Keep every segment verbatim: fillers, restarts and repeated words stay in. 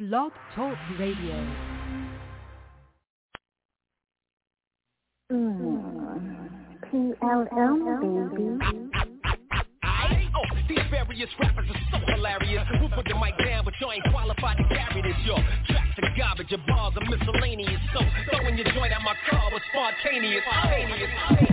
Blog Talk Radio. Mm. P L M, baby. Oh, these various rappers are so hilarious. Who put the mic down, but you ain't qualified to carry this, yo. Tracks are garbage, your bars are miscellaneous. So throwing your joint at my car was spontaneous. Spontaneous.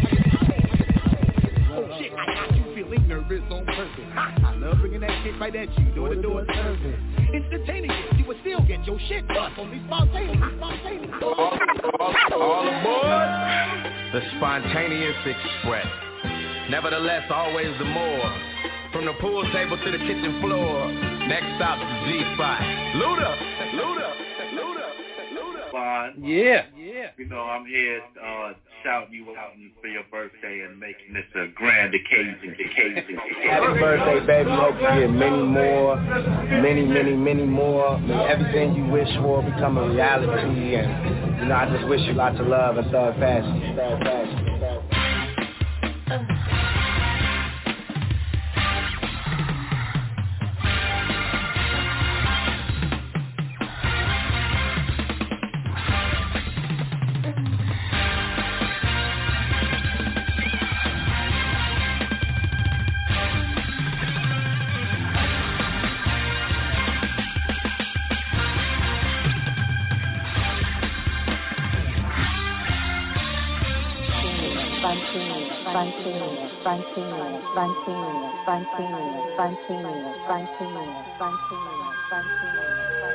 Oh shit, I got you feeling nervous on purpose. I love bringing that shit right at you, door to door service. Instantaneous, you would still get your shit bust. Only spontaneous, spontaneous. All, all, all aboard the Spontaneous Express. Nevertheless, always the more. From the pool table to the kitchen floor. Next stop, the G-Spot. Luda, Luda, Luda, Luda. Yeah, yeah. You know, I'm here uh, shouting you out for your birthday and making this a grand occasion. occasion. Happy birthday, baby. Hope you get many more, many, many, many more. May everything you wish for become a reality. And, you know, I just wish you lots of love and thug passion. Thug passion. Thug passion. Spontaneous, spontaneous, spontaneous, spontaneous, spontaneous, spontaneous, spontaneous, spontaneous.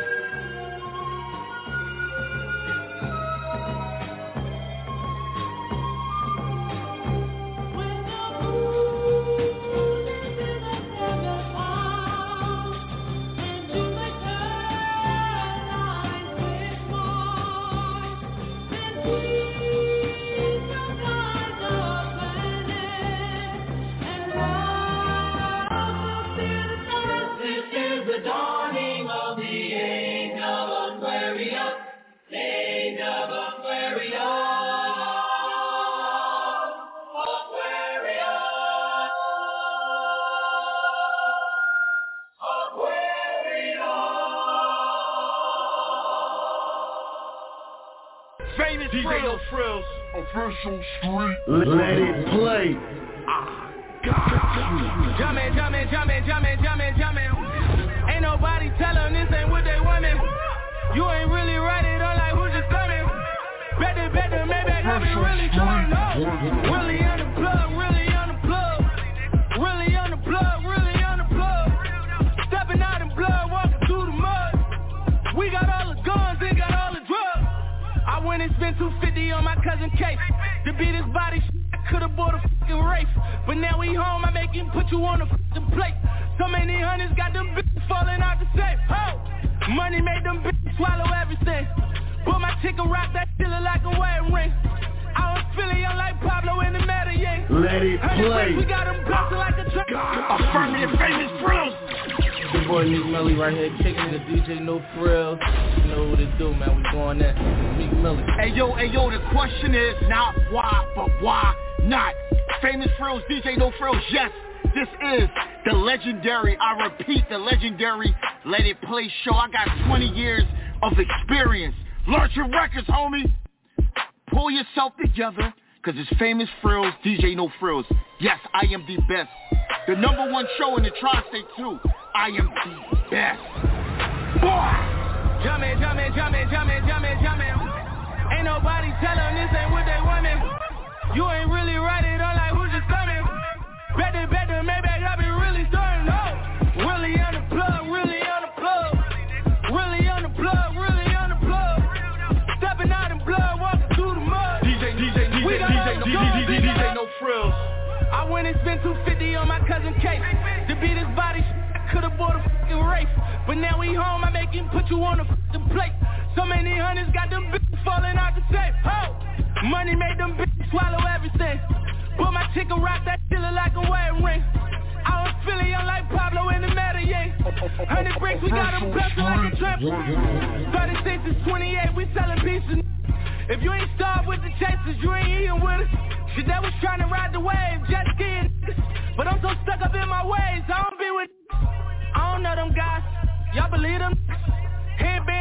D J No Frills, official street. Let, let it play. I got you. Jumpin', jumpin', jumpin', jumpin', jumpin', jumpin'. Ain't nobody tellin' this ain't what they wantin'. You ain't really right it on like who's just coming. Better, better, maybe I got me really turning up. Really on the plug, really on the plug. Really on the plug, really on the plug. Stepping out in blood, walking through the mud. We got all the guns, they got all the drugs. I went and spent two fifty on my cousin Case. To beat his body, I could've bought a fucking race. But now we home, I make him put you on the fucking plate. So many hundreds got them bitches falling out the safe. Oh, money made them bitches swallow everything. Put my chicken rock, that shit look like a wedding ring. I was feeling young like Pablo in the Medellin. Let it play. We got them busting like a truck. Affirmative Famous Frills. Your boy Meek Millie right here, kicking the D J No Frills. You know what it do, man. We going at Meek Millie. Hey yo, hey yo, the question is not why, but why not? Famous Frills, D J No Frills, yes. This is the legendary, I repeat, the legendary Let It Play show. I got twenty years of experience. Launch your records, homie. Pull yourself together, cause it's Famous Frills, D J No Frills. Yes, I am the best. The number one show in the tri-state too. I am the best. Boy! Jumpin', jumpin', jumpin', jumpin', jumpin', jumpin'. Ain't nobody tellin' this ain't what they wantin'. You ain't really right it on like who's just coming. Better, better, maybe I got me really starting up. Really on the plug, really on the plug. Really on the plug, really on the plug. Stepping out in blood, walking through the mud. D J, D J, D J, D J, D J, D J No Frills. I went and spent two fifty on my cousin Case. To beat his body, I could've bought a fucking race. But now we home, I make him put you on the fucking plate. So many hundreds got them bitches falling out the safe. Oh, money made them bitches swallow everything. Put my chicken rock, that shit look like a wedding ring. I was feeling young like Pablo in the Medellin. Hundred bricks, we got them bustin' like a trap. thirty-six is twenty-eight, we sellin' pieces. If you ain't starved with the chasers, you ain't eating with us. Shit, that was trying to ride the wave, jet skiing. But I'm so stuck up in my ways, I don't be with. I don't know them guys, y'all believe them? He ain't been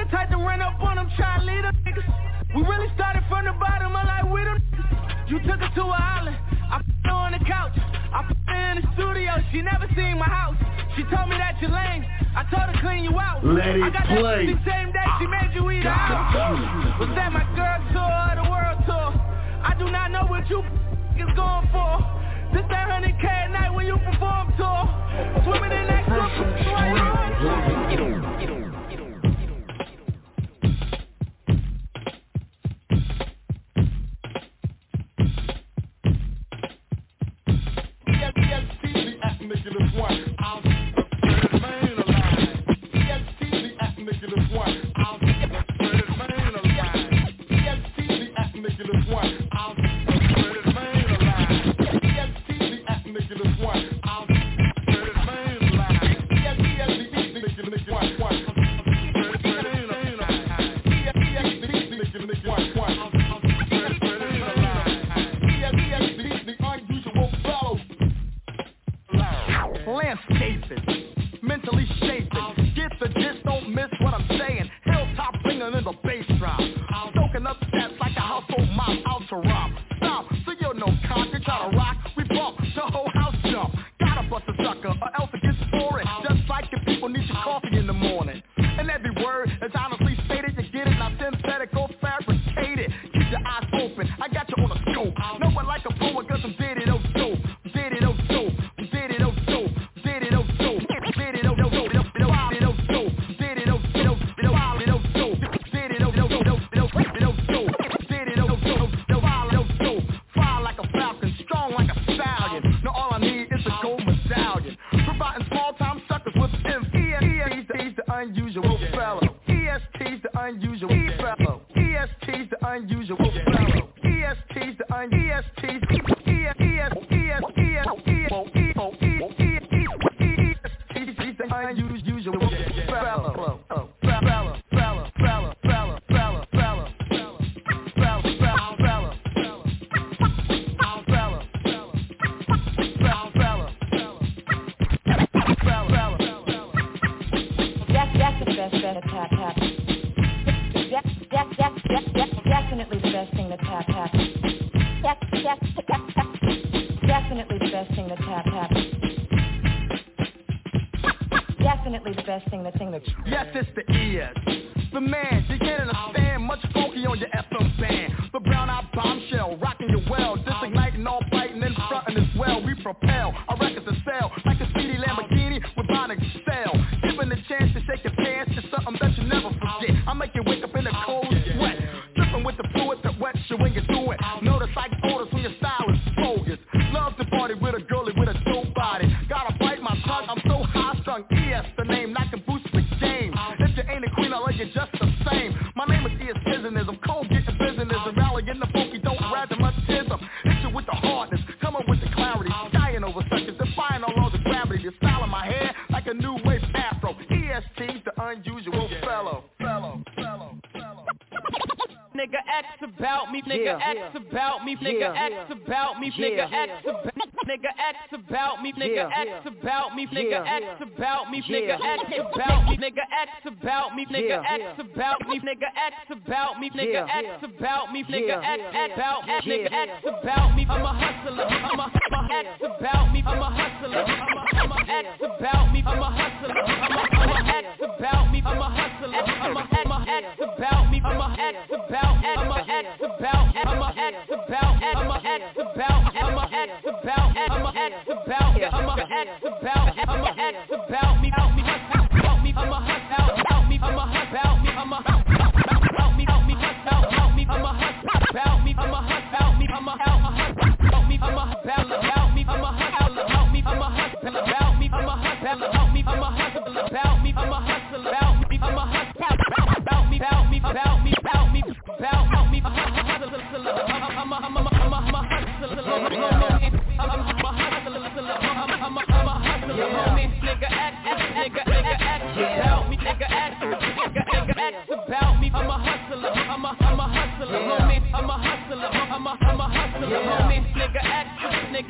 the type to run up on them, try to lead them niggas. We really started from the bottom, I'm like, we them niggas. You took her to a island, I put her on the couch. I put her in the studio, she never seen my house. She told me that you're lame, I told her clean you out. Let it I got play. that the same day she made you eat out. Was that my girl tour or the world tour? I do not know what you is going for. This that one hundred K at night when you perform tour. Swimming in that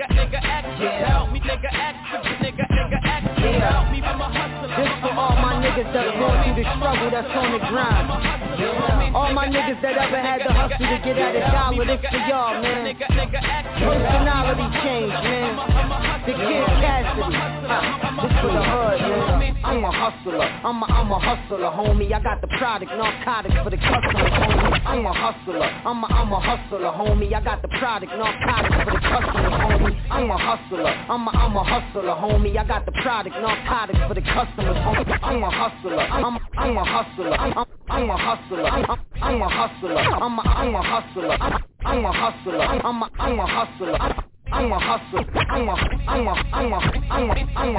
This for all my niggas niggas that's going through the struggle, that's on the grind. All my niggas that ever had the hustle to get at a dollar, this for y'all, man. Personality change, man. The Kid Cassidy, huh. This for the hood, man. I'm a hustler, I'm a, I'm a hustler, homie. I got the product, narcotics for the customers, homie. I'm a hustler, I'm a, I'm a hustler, homie. I got the product, narcotics for the customers, homie. I'm a hustler, I'm a, I'm a hustler, homie. I got the product, narcotics for the customers, homie. I'm a hustler, I'm, I'm a hustler, I'm, I'm a hustler, I'm, I'm a hustler, I'm a, I'm a hustler, I'm, I'm a hustler, I'm a, I'm a hustler. I'm a hustler. I'm a, I'm a, I'm a, I'm a, I'm a, I'm a,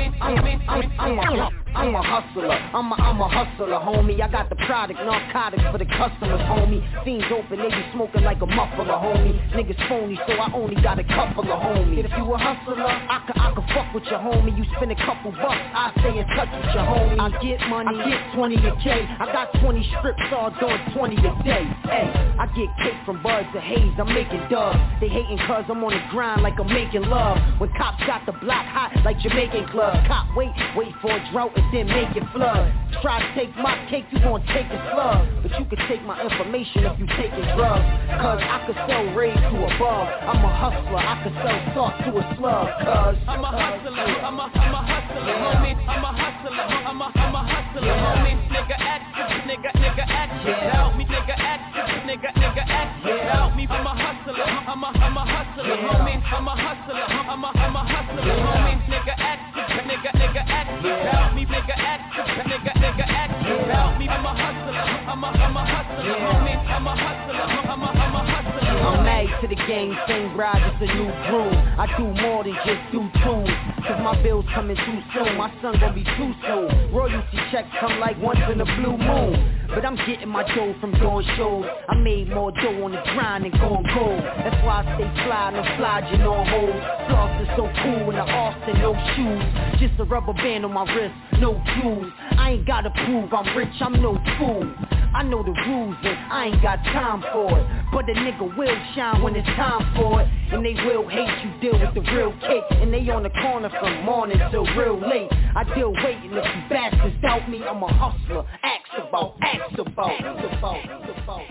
I'm a, I'm a hustler. I'm a, I'm a hustler, homie. I got the product, narcotics for the customers, homie. Fiends open, they be smoking like a muffler, homie. Niggas phony, so I only got a couple of homies. If you a hustler, I can, I can fuck with your homie. You spend a couple bucks, I stay in touch with your homie. I get money, I get twenty a K. I got twenty strips, all doing twenty a day. Hey, I get cake from buds to haze, I'm making dubs. They hating cause I'm on the grind like I'm making love. When cops got the block hot like Jamaican clubs. Cop wait, wait for a drought and then make it flood. Try to take my cake, you gon' take a slug. But you can take my information if you taking drugs. Cause I could sell raid to above. I'm a hustler, I could sell salt to a slug. Cause I'm a hustler, I'm a, I'm a hustler, homie. I'm a hustler, I'm a, I'm a hustler, homie. Nigga act, nigga, nigga act, help me, nigga act, nigga, nigga act, help me. I'm a hustler, I'm a, I'm a hustler, homie. I'm a hustler, I'm a, I'm a hustler, homie. Nigga act, nigga, nigga act, help me, nigga act, nigga, nigga act, help me. I'm a hustler, I'm a, I'm a hustler, homie. I'm a hustler, I'm a, I'm a hustler. I'm married to the game, same bride, just a new groom. I do more than just do tunes, cause my bills coming too soon. My son gon' be too soon. Royalty checks come like once in a blue moon. But I'm getting my dough from doing shows. I made more dough on the grind than going gold. That's why I stay fly, no flogging on hold. Floss is so cool in the Austin, no shoes. Just a rubber band on my wrist, no jewels. I ain't gotta prove I'm rich, I'm no fool. I know the rules and I ain't got time for it. But the nigga will shine when it's time for it. And they will hate you, deal with the real cake. And they on the corner from morning till real late. I deal waiting if you bastards doubt me. I'm a hustler, ask about, ask about, ask about, ask about.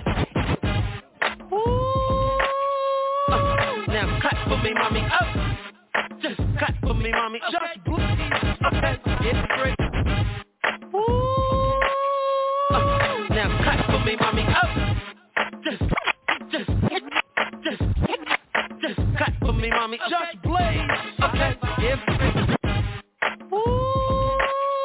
Ooh. Uh, now cut for me, mommy, up. Just cut for me, mommy, just blue. Okay, it's great. Ooh. Uh, now cut for me, mommy, up. Just, just, just, just cut for me, mommy, just blaze. Okay, it's great. Ooh.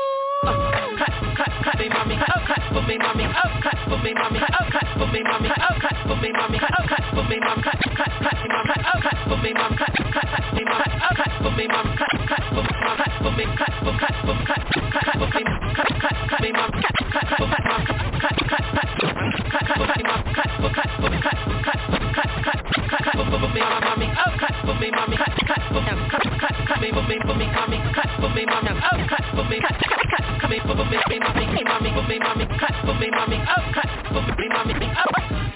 Uh, cut, cut, cut me, mommy, cut, cut for me, mommy, up, cut for me, mommy, cut, cut for me, mommy, cut, cut for me, mommy, cut, cut for me, mommy, cut, cut, cut me, mommy, cut, cut for me, mommy, cut, cut, cut me, mommy, cut, cut for me, mommy, cut, cut for me, mommy, cut for me, cut for, cut for, cut, cut, cut for me, cut, cut, cut me, mommy, cut, cut, cut, cut, cut, cut, cut, cut, cut for me, mommy, cut for, cut for, cut, cut, cut, cut, cut for me, mommy, up, cut for me, mommy, cut, cut for me, cut, cut, cut me, for me, for me, mommy, cut for me, mommy, up, cut for me, cut, cut, cut, cut me, for me, mommy, mommy, for me, mommy, cut for me, mommy, up, cut for me, mommy, up.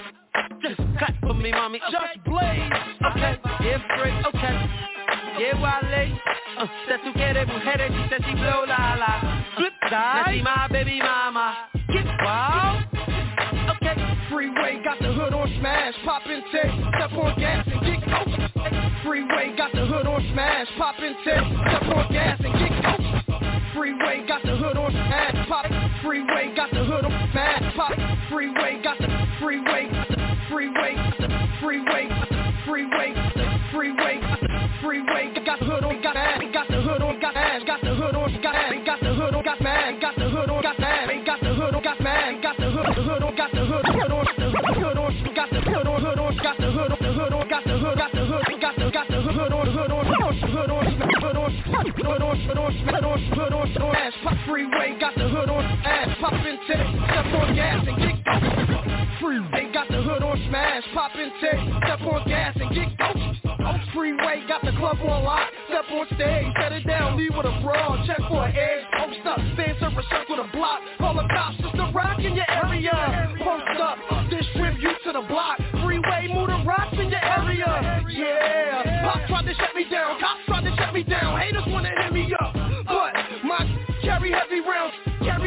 Just cut for me, mommy, just blaze. Okay, yeah, great, okay. Yeah, Wale. Uh, si tú quieres mujeres, dice si blow la la. Flip side. Now my baby mama. Get wild. Okay. Freeway got the hood on smash, pop and take, step on gas and get go. Freeway got the hood on smash, pop and take, step on gas and get go. Freeway got the hood on smash, pop. Freeway got the hood on smash, pop. Freeway got the freeway, freeway, freeway, freeway, freeway, freeway. Got the hood on, got ass, got the hood on, got ass, got the hood on, got ass, got the hood on, got mad, got the hood on, got ass, got the hood on, got mad, got the hood, the hood on, got the hood, hood on, the hood on, got the hood on, hood on, got the hood on, the hood on, got the hood, got the hood, got the got the hood on, hood on, hood on, hood on, hood on, hood on, hood on, hood on, hood on, hood on, ass pop. Freeway got the hood on, ass pop and take, step on gas and get go. Freeway got the hood on smash, pop and take, step on gas and get go. Freeway got the club on lock, step on stage, set it down, leave with a brawl, check for an edge, post up, fans over circle the block, call the cops, just a rock in your area, post up, distribute to the block, freeway move the rocks in your area, yeah, pop tried to shut me down, cops tried to shut me down, haters wanna hit me up, but my carry heavy rounds,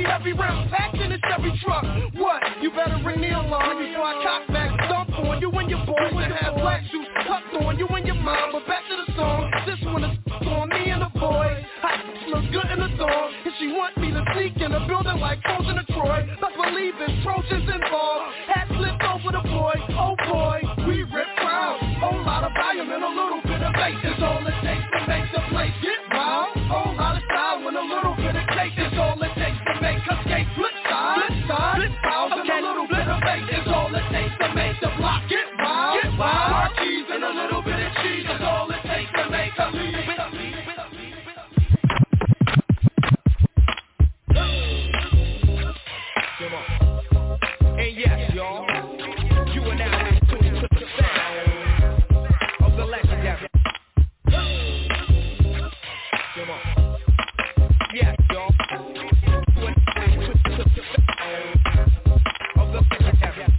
every round packed in a Chevy truck. What? You better ring the alarm before I cock back, stomp on you and your boys that have black shoes tucked on you and your mom. But back to the song, this one is on me and the boys. I look good in the thong, and she want me to sneak in a building like Trojan to Troy. Let's believe it's Trojans involved. Hat slipped over the boy, oh boy, we rip crowds. Whole lot of volume and a little bit of bass is all it takes to make the place get wild. Whole lot of style and a little bit of cake is all it takes to make us skate. Flip side, flip side, flip styles and a little bit of bass is all it takes to make the block get wild. Get wild. Our cheese and a little bit of cheese is all it takes to make us leave. And yes, y'all, you are now tuned to the sound of the legendary. Come on. Yes, y'all, you are now tuned to the sound of the legendary.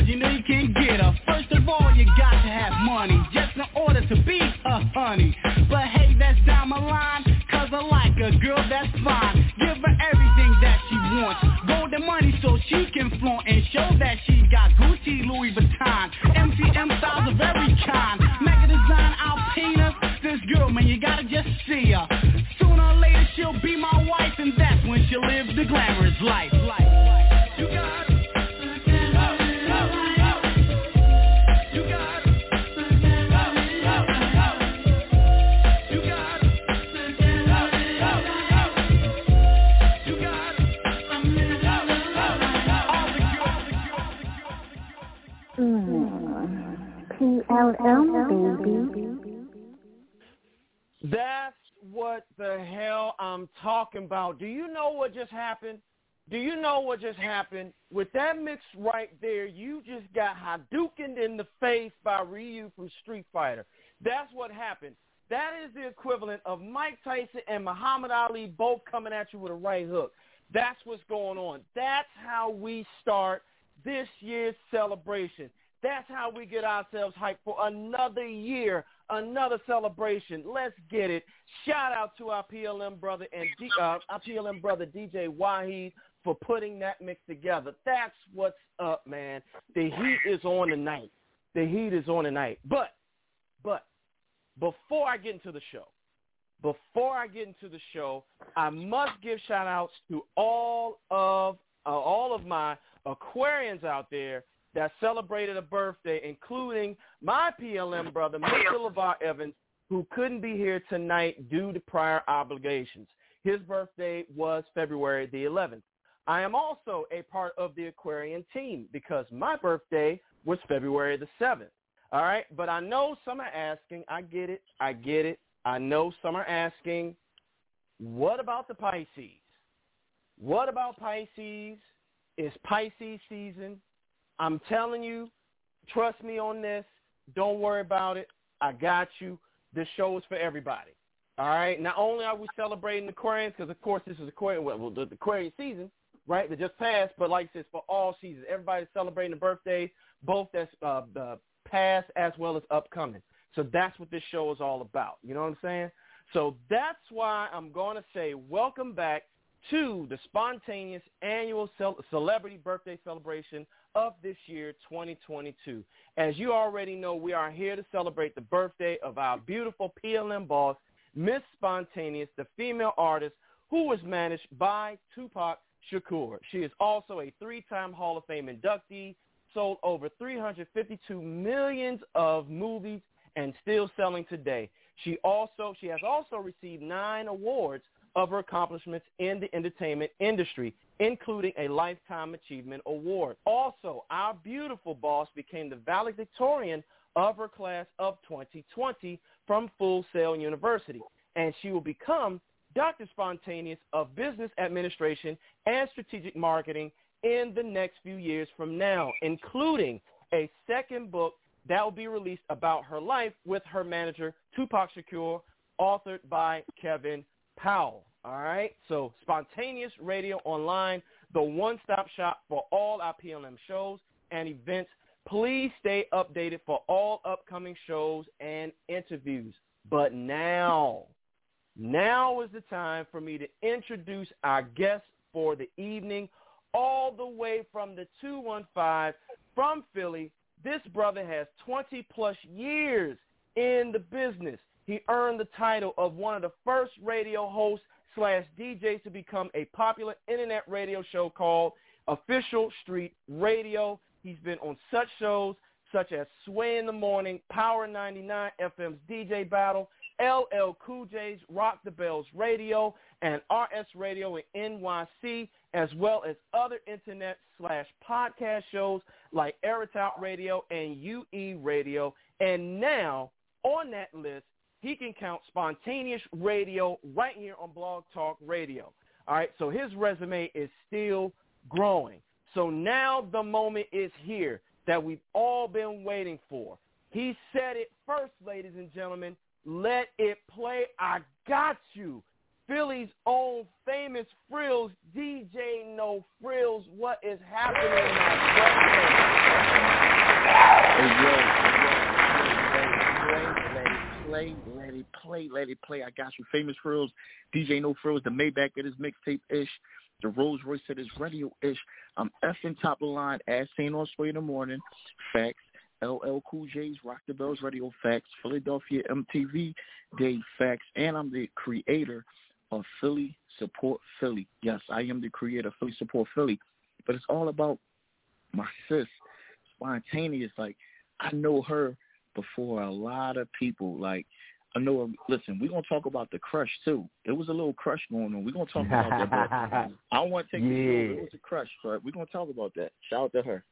cause you know you can't get her. First of all, you got to have money, just in order to be a honey. But hey, that's down my line, cause I like a girl that's fine. Give her everything that she wants, golden money so she can flaunt and show that she got Gucci, Louis Vuitton, M C M styles of every kind, Mega Design, Alpina. This girl, man, you gotta just see her. Sooner or later she'll be my wife, and that's when she'll live the glamorous life. life, life. You got it. P L M, baby. That's what the hell I'm talking about. Do you know what just happened? Do you know what just happened? With that mix right there, you just got Hadoukened in the face by Ryu from Street Fighter. That's what happened. That is the equivalent of Mike Tyson and Muhammad Ali both coming at you with a right hook. That's what's going on. That's how we start this year's celebration. That's how we get ourselves hyped for another year, another celebration. Let's get it. Shout out to our P L M brother and D, uh, our P L M brother D J Wahid for putting that mix together. That's what's up, man. The heat is on tonight. The heat is on tonight. But, but before I get into the show, before I get into the show, I must give shout outs to all of uh, all of my Aquarians out there that celebrated a birthday, including my P L M brother, Mister LeVar Evans, who couldn't be here tonight due to prior obligations. His birthday was February the eleventh. I am also a part of the Aquarian team because my birthday was February the seventh. All right, but I know some are asking, I get it, I get it. I know some are asking, what about the Pisces? What about Pisces? It's Pisces season. I'm telling you, trust me on this. Don't worry about it. I got you. This show is for everybody. All right? Not only are we celebrating Aquarians, because, of course, this is Aquarian, well, the Aquarian season, right, that just passed, but like I said, it's for all seasons. Everybody's celebrating the birthday, both that's uh, the past as well as upcoming. So that's what this show is all about. You know what I'm saying? So that's why I'm going to say welcome back to the spontaneous annual cel- celebrity birthday celebration of this year, twenty twenty-two. As you already know, we are here to celebrate the birthday of our beautiful P L M boss, Miss Spontaneous, the female artist who was managed by Tupac Shakur. She is also a three-time Hall of Fame inductee, sold over three hundred fifty-two millions of movies, and still selling today. She also she has also received nine awards of her accomplishments in the entertainment industry, including a Lifetime Achievement Award. Also, our beautiful boss became the valedictorian of her class of twenty twenty from Full Sail University, and she will become Doctor Spontaneous of Business Administration and Strategic Marketing in the next few years from now, including a second book that will be released about her life with her manager, Tupac Shakur, authored by Kevin Powell. All right, so Spontaneous Radio Online, the one-stop shop for all our P L M shows and events. Please stay updated for all upcoming shows and interviews. But now, now is the time for me to introduce our guest for the evening, all the way from the two one five from Philly. This brother has twenty-plus years in the business. He earned the title of one of the first radio hosts slash D Js to become a popular internet radio show called Official Street Radio. He's been on such shows such as Sway in the Morning, Power ninety-nine F M's D J Battle, L L Cool J's Rock the Bells Radio, and R S Radio in N Y C, as well as other internet slash podcast shows like Airtout Radio and U E Radio. And now, on that list, he can count Spontaneous Radio right here on Blog Talk Radio. All right, so his resume is still growing. So now the moment is here that we've all been waiting for. He said it first, ladies and gentlemen. Let it play. I got you. Philly's own famous Frills, D J No Frills. What is happening, my brother? play, let it play. I got you. Famous Frills, D J No Frills, the Maybach at his mixtape-ish, the Rolls Royce at his radio-ish. I'm effing top of the line, as seen on Sway in the Morning, Facts, L L Cool J's, Rock the Bells Radio, Facts, Philadelphia M T V Day, Facts, and I'm the creator of Philly Support Philly. Yes, I am the creator of Philly Support Philly, but it's all about my sis, Spontaneous. Like, I know her before a lot of people. Like, I know her. Listen, we're going to talk about the crush, too. There was a little crush going on. We're going to talk about that. But I don't want to take yeah. it slow. It was a crush, but we're going to talk about that. Shout out to her.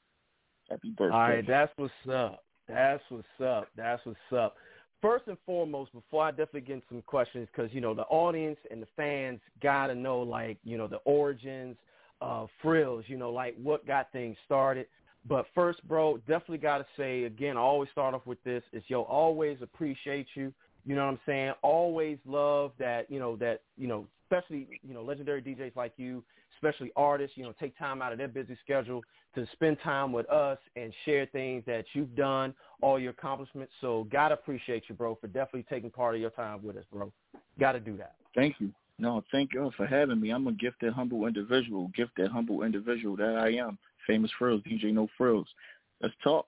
Happy birthday. All right, that's what's up. That's what's up. That's what's up. First and foremost, before I definitely get into some questions, because, you know, the audience and the fans got to know, like, you know, the origins of Frills, you know, like what got things started. But first, bro, definitely got to say, again, I always start off with this, is, yo, always appreciate you. You know what I'm saying? Always love that, you know, that, you know, especially, you know, legendary D Js like you, especially artists, you know, take time out of their busy schedule to spend time with us and share things that you've done, all your accomplishments. So got to appreciate you, bro, for definitely taking part of your time with us, bro. Got to do that. Thank you. No, thank you all for having me. I'm a gifted, humble individual, gifted, humble individual that I am. Famous Frills, D J No Frills. Let's talk.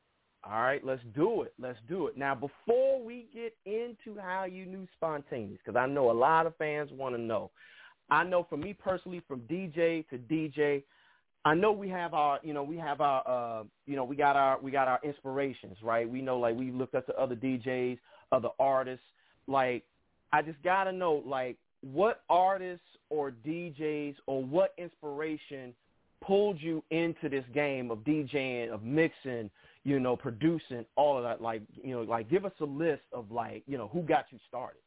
All right, let's do it. Let's do it. Now, before we get into how you knew Spontaneous, because I know a lot of fans want to know, I know for me personally, from D J to D J, I know we have our, you know, we have our, uh, you know, we got our, we got our inspirations, right? We know, like, we looked up to other D Js, other artists. Like, I just gotta know, like, what artists or D Js or what inspiration pulled you into this game of DJing, of mixing, you know, producing, all of that? Like, you know, like, give us a list of, like, you know, who got you started.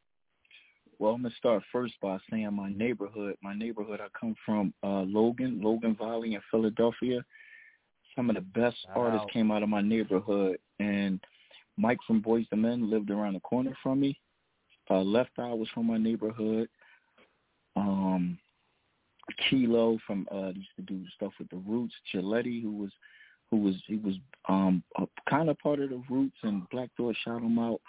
Well, I'm going to start first by saying my neighborhood. My neighborhood, I come from uh, Logan, Logan Valley in Philadelphia. Some of the best wow. artists came out of my neighborhood. And Mike from Boyz two Men lived around the corner from me. Uh, Left Eye was from my neighborhood. Um, Kilo from uh, used to do stuff with the Roots. Giletti, who was who was he was um, kind of part of the Roots, and Black Thought shot him out.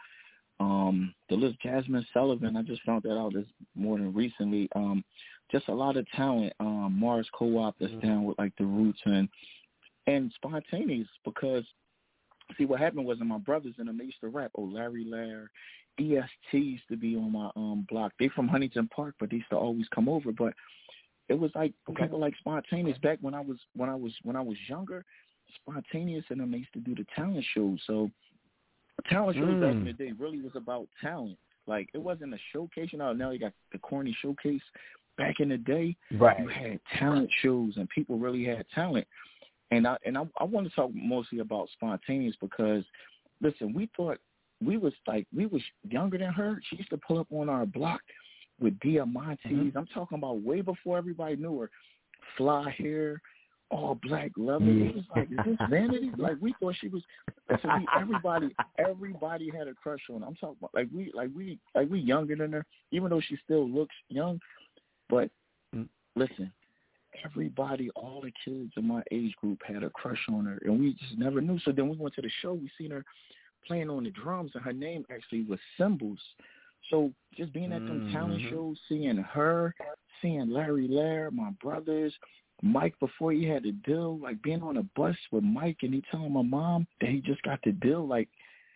Um, the list, Jasmine Sullivan, I just found that out this more than recently. Um, just a lot of talent. Um, Mars Co-op that's mm-hmm. down with like the Roots and and Spontaneous, because see what happened was, my brothers and them, they used to rap. Oh, Larry Lair, E S T used to be on my um block. They from Huntington Park, but they used to always come over. But it was like okay. people like Spontaneous back when I was when I was when I was younger. Spontaneous and them, they used to do the talent shows. So talent shows mm. back in the day really was about talent. Like, it wasn't a showcase. You know, now you got the corny showcase. Back in the day, right. you had talent shows and people really had talent. And I and I, I want to talk mostly about Spontaneous because, listen, we thought we was like we was younger than her. She used to pull up on our block with Diamantes. Mm-hmm. I'm talking about way before everybody knew her. Fly hair, all black leather. Mm. It was like, is this vanity? Like, we thought she was. So we, everybody, everybody had a crush on her. I'm talking about like we, like we, like we younger than her, even though she still looks young. But mm. listen, everybody, all the kids in my age group had a crush on her, and we just never knew. So then we went to the show. We seen her playing on the drums, and her name actually was Symbols. So just being at them mm-hmm. talent shows, seeing her, seeing Larry Lair, my brothers, Mike before he had the deal, like being on a bus with Mike and he telling my mom that he just got the deal, like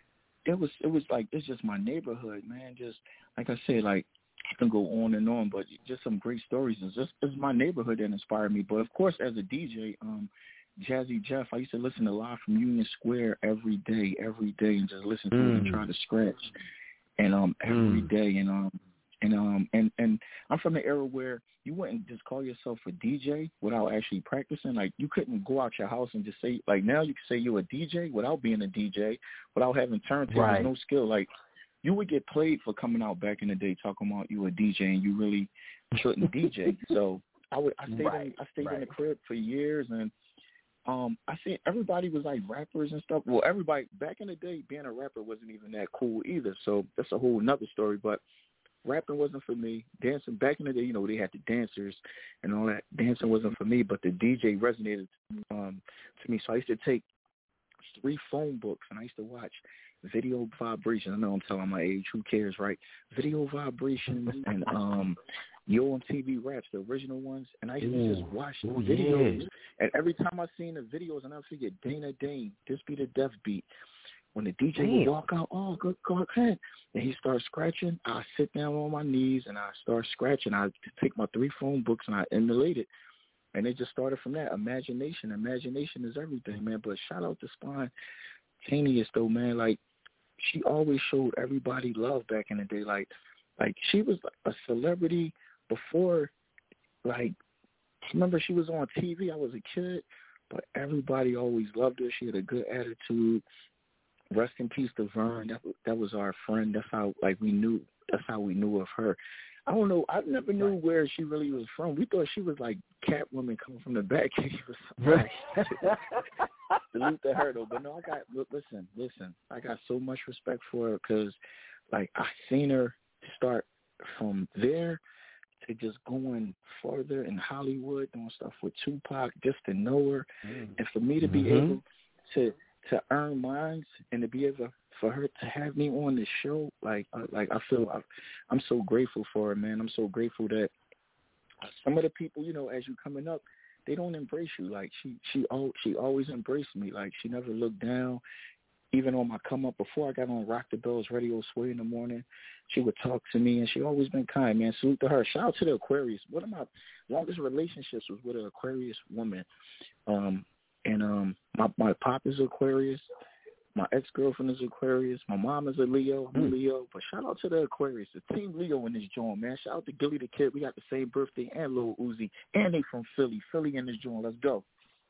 it was it was like it's just my neighborhood, man. Just like I said, like I can go on and on, but just some great stories. It's just it's my neighborhood that inspired me. But of course, as a D J, um, Jazzy Jeff, I used to listen to Live from Union Square every day, every day, and just listen to mm. it and try to scratch. And um every mm. day, and um and um and and I'm from the era where you wouldn't just call yourself a D J without actually practicing. Like, you couldn't go out your house and just say, like, now you can say you're a D J without being a D J, without having turntables, right. no skill. Like, you would get played for coming out back in the day talking about you a D J and you really shouldn't D J. So I would I stayed right. in I stayed right. in the crib for years, and Um, I see everybody was like rappers and stuff. Well, everybody back in the day, being a rapper wasn't even that cool either. So that's a whole nother story. But rapping wasn't for me. Dancing back in the day, you know, they had the dancers and all that. Dancing wasn't for me, but the D J resonated um, to me. So I used to take three phone books, and I used to watch Video Vibrations. I know I'm telling my age. Who cares, right? Video Vibrations and um, Yo M T V Raps, the original ones. And I used to Ooh. just watch the Ooh, videos. yeah. And every time I seen the videos, and I forget Dana Dane, This Be the Death Beat. When the D J Damn. would walk out, oh, good, go ahead. And he starts scratching. I sit down on my knees and I start scratching. I take my three phone books and I emulate it. And it just started from that. Imagination. Imagination is everything, man. But shout out to Spontaneous, though, man. Like, she always showed everybody love back in the day. Like, like she was a celebrity before, like, remember she was on T V. I was a kid, but everybody always loved her. She had a good attitude. Rest in peace to Vern. That, that was our friend. That's how, like, we knew. That's how we knew of her. I don't know. I never knew where she really was from. We thought she was like Catwoman coming from the back cave or something. Salute to her, though. But no, I got, look, listen, listen. I got so much respect for her because, like, I seen her start from there to just going further in Hollywood, doing stuff with Tupac, just to know her. Mm. And for me to be mm-hmm. able to to earn mines and to be able for her to have me on the show, like, uh, like I feel I, I'm so grateful for her, man. I'm so grateful that some of the people, you know, as you coming up, they don't embrace you. Like she, she, oh, she always embraced me. Like she never looked down. Even on my come up before I got on Rock the Bells Radio Sway in the morning, she would talk to me, and she always been kind, man. Salute to her. Shout out to the Aquarius. One of my longest relationships was with an Aquarius woman. Um, and um, my my pop is Aquarius. My ex-girlfriend is Aquarius. My mom is a Leo. I'm a Leo. But shout out to the Aquarius, the Team Leo in this joint, man. Shout out to Gilly the Kid. We got the same birthday, and Lil Uzi. And they from Philly. Philly in this joint. Let's go.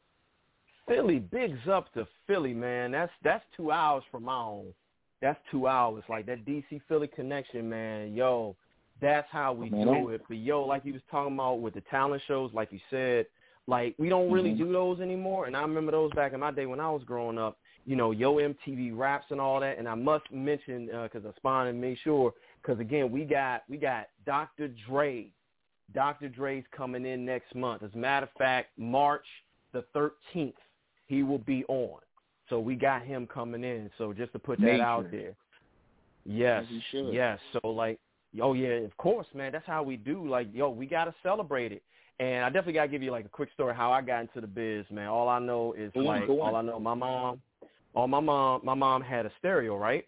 Philly, bigs up to Philly, man. That's that's two hours from my own. That's two hours. Like that D C Philly connection, man. Yo, that's how we man, do it. But yo, like you was talking about with the talent shows, like you said, like we don't really mm-hmm. do those anymore. And I remember those back in my day when I was growing up. You know, Yo M T V Raps and all that. And I must mention because uh, I spawned and made sure because again we got we got Doctor Dre. Doctor Dre's coming in next month. As a matter of fact, March the thirteenth. He will be on. So we got him coming in. So just to put that Major. out there. Yes. Yes. So like, oh yeah, of course, man. That's how we do. Like, yo, we got to celebrate it. And I definitely got to give you like a quick story how I got into the biz, man. All I know is go like, on, all I know, my mom, all my mom, my mom had a stereo, right?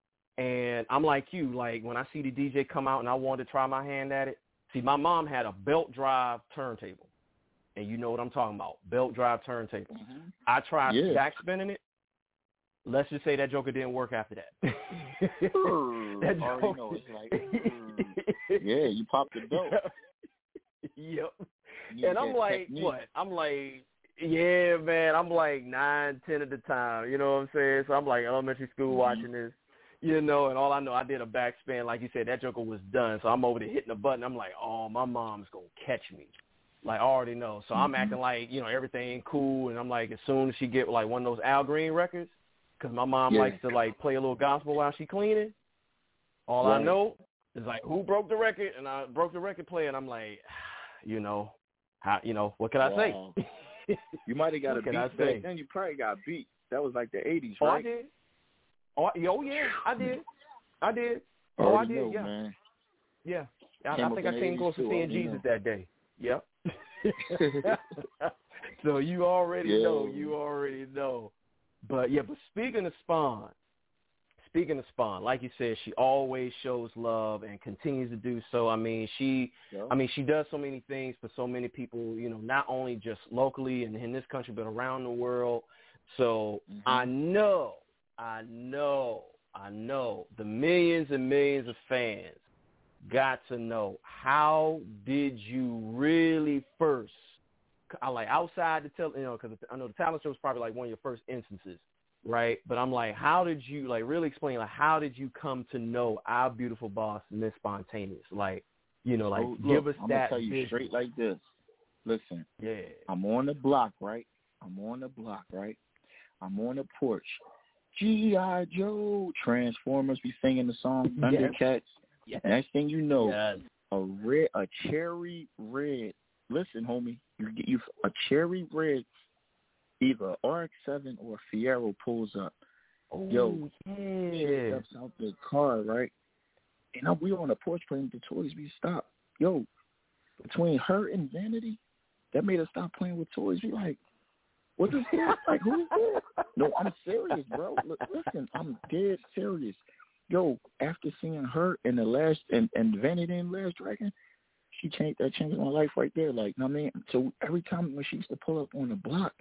And I'm like you, like when I see the D J come out and I wanted to try my hand at it. See, my mom had a belt drive turntable. And you know what I'm talking about, belt drive turntable. Mm-hmm. I tried yeah. back spinning it. Let's just say that joker didn't work after that. that joker, know it's like, yeah, you popped the belt. Yep. And I'm like, technique. what? I'm like, yeah, man. I'm like nine, ten at the time. You know what I'm saying? So I'm like elementary school mm-hmm. watching this. You know, and all I know, I did a backspin. Like you said, that joker was done. So I'm over there hitting the button. I'm like, oh, my mom's going to catch me. Like, I already know. So mm-hmm. I'm acting like, you know, everything cool. And I'm like, as soon as she get, like, one of those Al Green records, because my mom yeah. likes to, like, play a little gospel while she cleaning, all right. I know is, like, who broke the record? And I broke the record player, and I'm like, you know, how, you know, what can I wow. say? You might have got a beat back say? then. You probably got beat. That was, like, the eighties, right? Oh, I did. Oh, I, oh yeah, I did. I did. Oh, I did, know, yeah. Man. Yeah. I, I think I came close to seeing Jesus know. that day. Yep. So you already yeah. know, you already know. But yeah, but speaking of Spawn, speaking of Spawn, like you said, she always shows love and continues to do so. I mean, she, yeah. I mean, she does so many things for so many people. You know, not only just locally and in this country, but around the world. So mm-hmm. I know, I know, I know the millions and millions of fans got to know, how did you really first, I like outside the tell, you know, because I know the talent show was probably like one of your first instances, right? But I'm like, how did you like really explain, like, how did you come to know our beautiful boss, Miss Spontaneous? Like, you know, like, oh, look, give us I'm that. I'm gonna tell you vision. straight like this. Listen, yeah, I'm on the block, right? I'm on the block, right? I'm on the porch. G I Joe, Transformers, be singing the song, Thundercats. Yes. Yes. Next thing you know, yes. a red, a cherry red. Listen, homie, you get you a cherry red either R X seven or Fiero pulls up. Oh, Yo, yeah. she steps out the car, right? And I, we were on the porch playing with the toys. We stopped. Yo, between her and Vanity, that made us stop playing with toys. We like, what is this? Like, who is this? No, I'm serious, bro. Look, listen, I'm dead serious. Yo, after seeing her in the last, and, and Vanity in Last Dragon, she changed, that changed my life right there. Like, you know what I mean? So every time when she used to pull up on the block,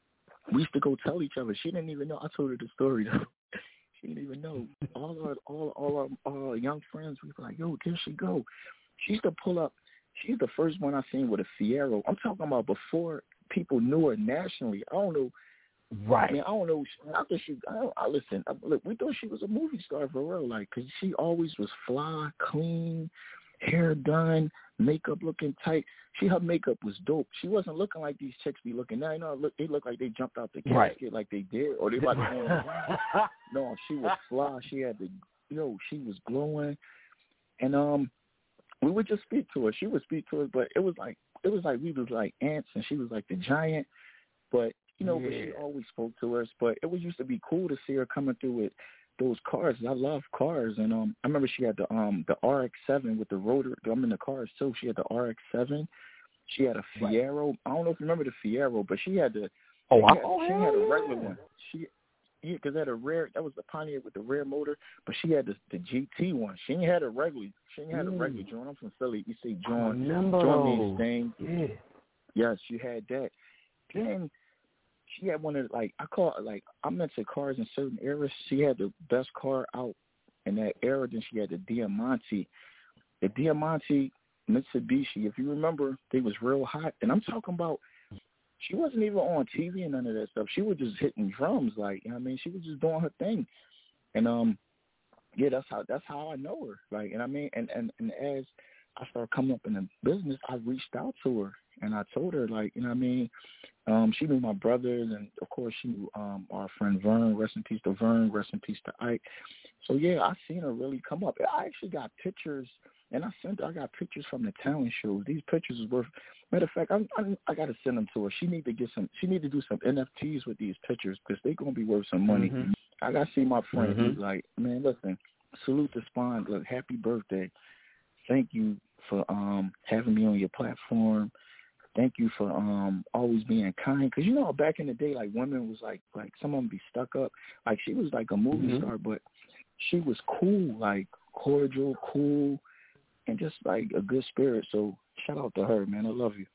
we used to go tell each other. She didn't even know. I told her the story, though. She didn't even know. All our, all, all our, our young friends, we were like, yo, there she go. She used to pull up. She's the first one I seen with a Fiero. I'm talking about before people knew her nationally. I don't know. Right. I mean, I don't know. I thought she. I, don't, I listen. I, look, we thought she was a movie star for real, like, cause she always was fly, clean, hair done, makeup looking tight. She her makeup was dope. She wasn't looking like these chicks be looking now. You know, look, they look like they jumped out the casket right. like they did, or they about to go on the ground. No, she was fly. She had the yo. She was glowing, and um, we would just speak to her. She would speak to us, but it was like it was like we was like ants, and she was like the giant. But you know, yeah. but she always spoke to us. But it was used to be cool to see her coming through with those cars. I love cars, and um, I remember she had the um the R X seven with the rotor. I'm in the cars too. She had the R X seven. She had a Fiero. Right. I don't know if you remember the Fiero, but she had the. Oh, she had, oh she had a yeah. regular one. She yeah, because that a rare. That was the Pontiac with the rear motor, but she had the the G T one. She ain't had a regular. She ain't had mm. a regular John. I'm from Philly. You see John. John means thing. Yeah. Yes, she had that. Then she had one of like I call it like I'm into cars in certain eras. She had the best car out in that era. Then she had the Diamante. The Diamante Mitsubishi. If you remember, they was real hot. And I'm talking about she wasn't even on T V and none of that stuff. She was just hitting drums, like you know what I mean. She was just doing her thing. And um, yeah, that's how that's how I know her. Like, and I mean, and and and as I started coming up in the business, I reached out to her and I told her, like, you know what I mean. Um, she knew my brothers, and of course she knew um, our friend Vern. Rest in peace to Vern. Rest in peace to Ike. So yeah, I seen her really come up. I actually got pictures, and I sent. I got pictures from the talent shows. These pictures is worth. Matter of fact, I'm, I'm, I got to send them to her. She need to get some. She need to do some N F Ts with these pictures because they're gonna be worth some money. Mm-hmm. I got to see my friend. Mm-hmm. He's like, man, listen, salute to Spawn. Look, happy birthday. Thank you for um having me on your platform. Thank you for um always being kind. Because, you know, back in the day, like, women was like, like some of them be stuck up. Like, she was like a movie mm-hmm. star, but she was cool, like, cordial, cool, and just, like, a good spirit. So, shout out to her, man. I love you.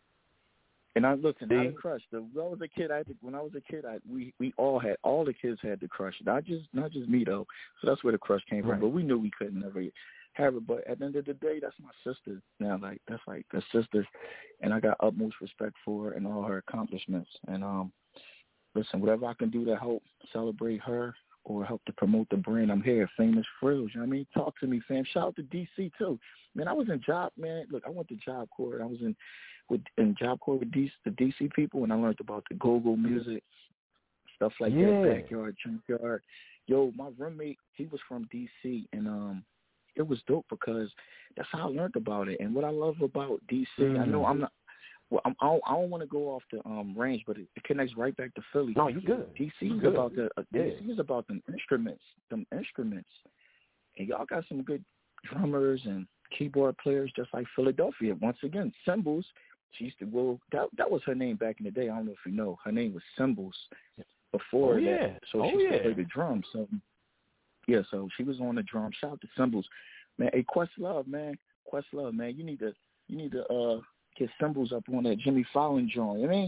And I, listen, I had a crush. The, when I was a kid, I had to, when I was a kid, I, we, we all had, all the kids had the crush. Not just, not just me, though. So that's where the crush came right. from. But we knew we couldn't ever have her, but at the end of the day, that's my sister now. Like, that's like a sister, and I got utmost respect for her and all her accomplishments. And um, listen, whatever I can do to help celebrate her or help to promote the brand, I'm here. Famous Frills, you know what I mean? Talk to me, fam. Shout out to D C too, man. I was in Job, man. Look, I went to Job Corps. I was in with in Job Corps with D C, the D C people, and I learned about the go-go music, stuff like yeah. that, backyard, junkyard. Yo, my roommate, he was from D C, and um. it was dope because that's how I learned about it. And what I love about D C, mm. I know I'm not, well, I'm, I don't, I don't want to go off the um, range, but it, it connects right back to Philly. No, you good. D C you is good. about the uh, yeah. D C is about them instruments, them instruments, and y'all got some good drummers and keyboard players, just like Philadelphia. Once again, Cymbals. She used to go. That that was her name back in the day. I don't know if you know. Her name was Cymbals. Before oh, yeah. that, so oh, she used yeah. to play the drums. So. Yeah, so she was on the drum. Shout out to Cymbals, man. Hey, Questlove, man, Questlove, man. You need to, you need to uh, get Cymbals up on that Jimmy Fallon joint. You know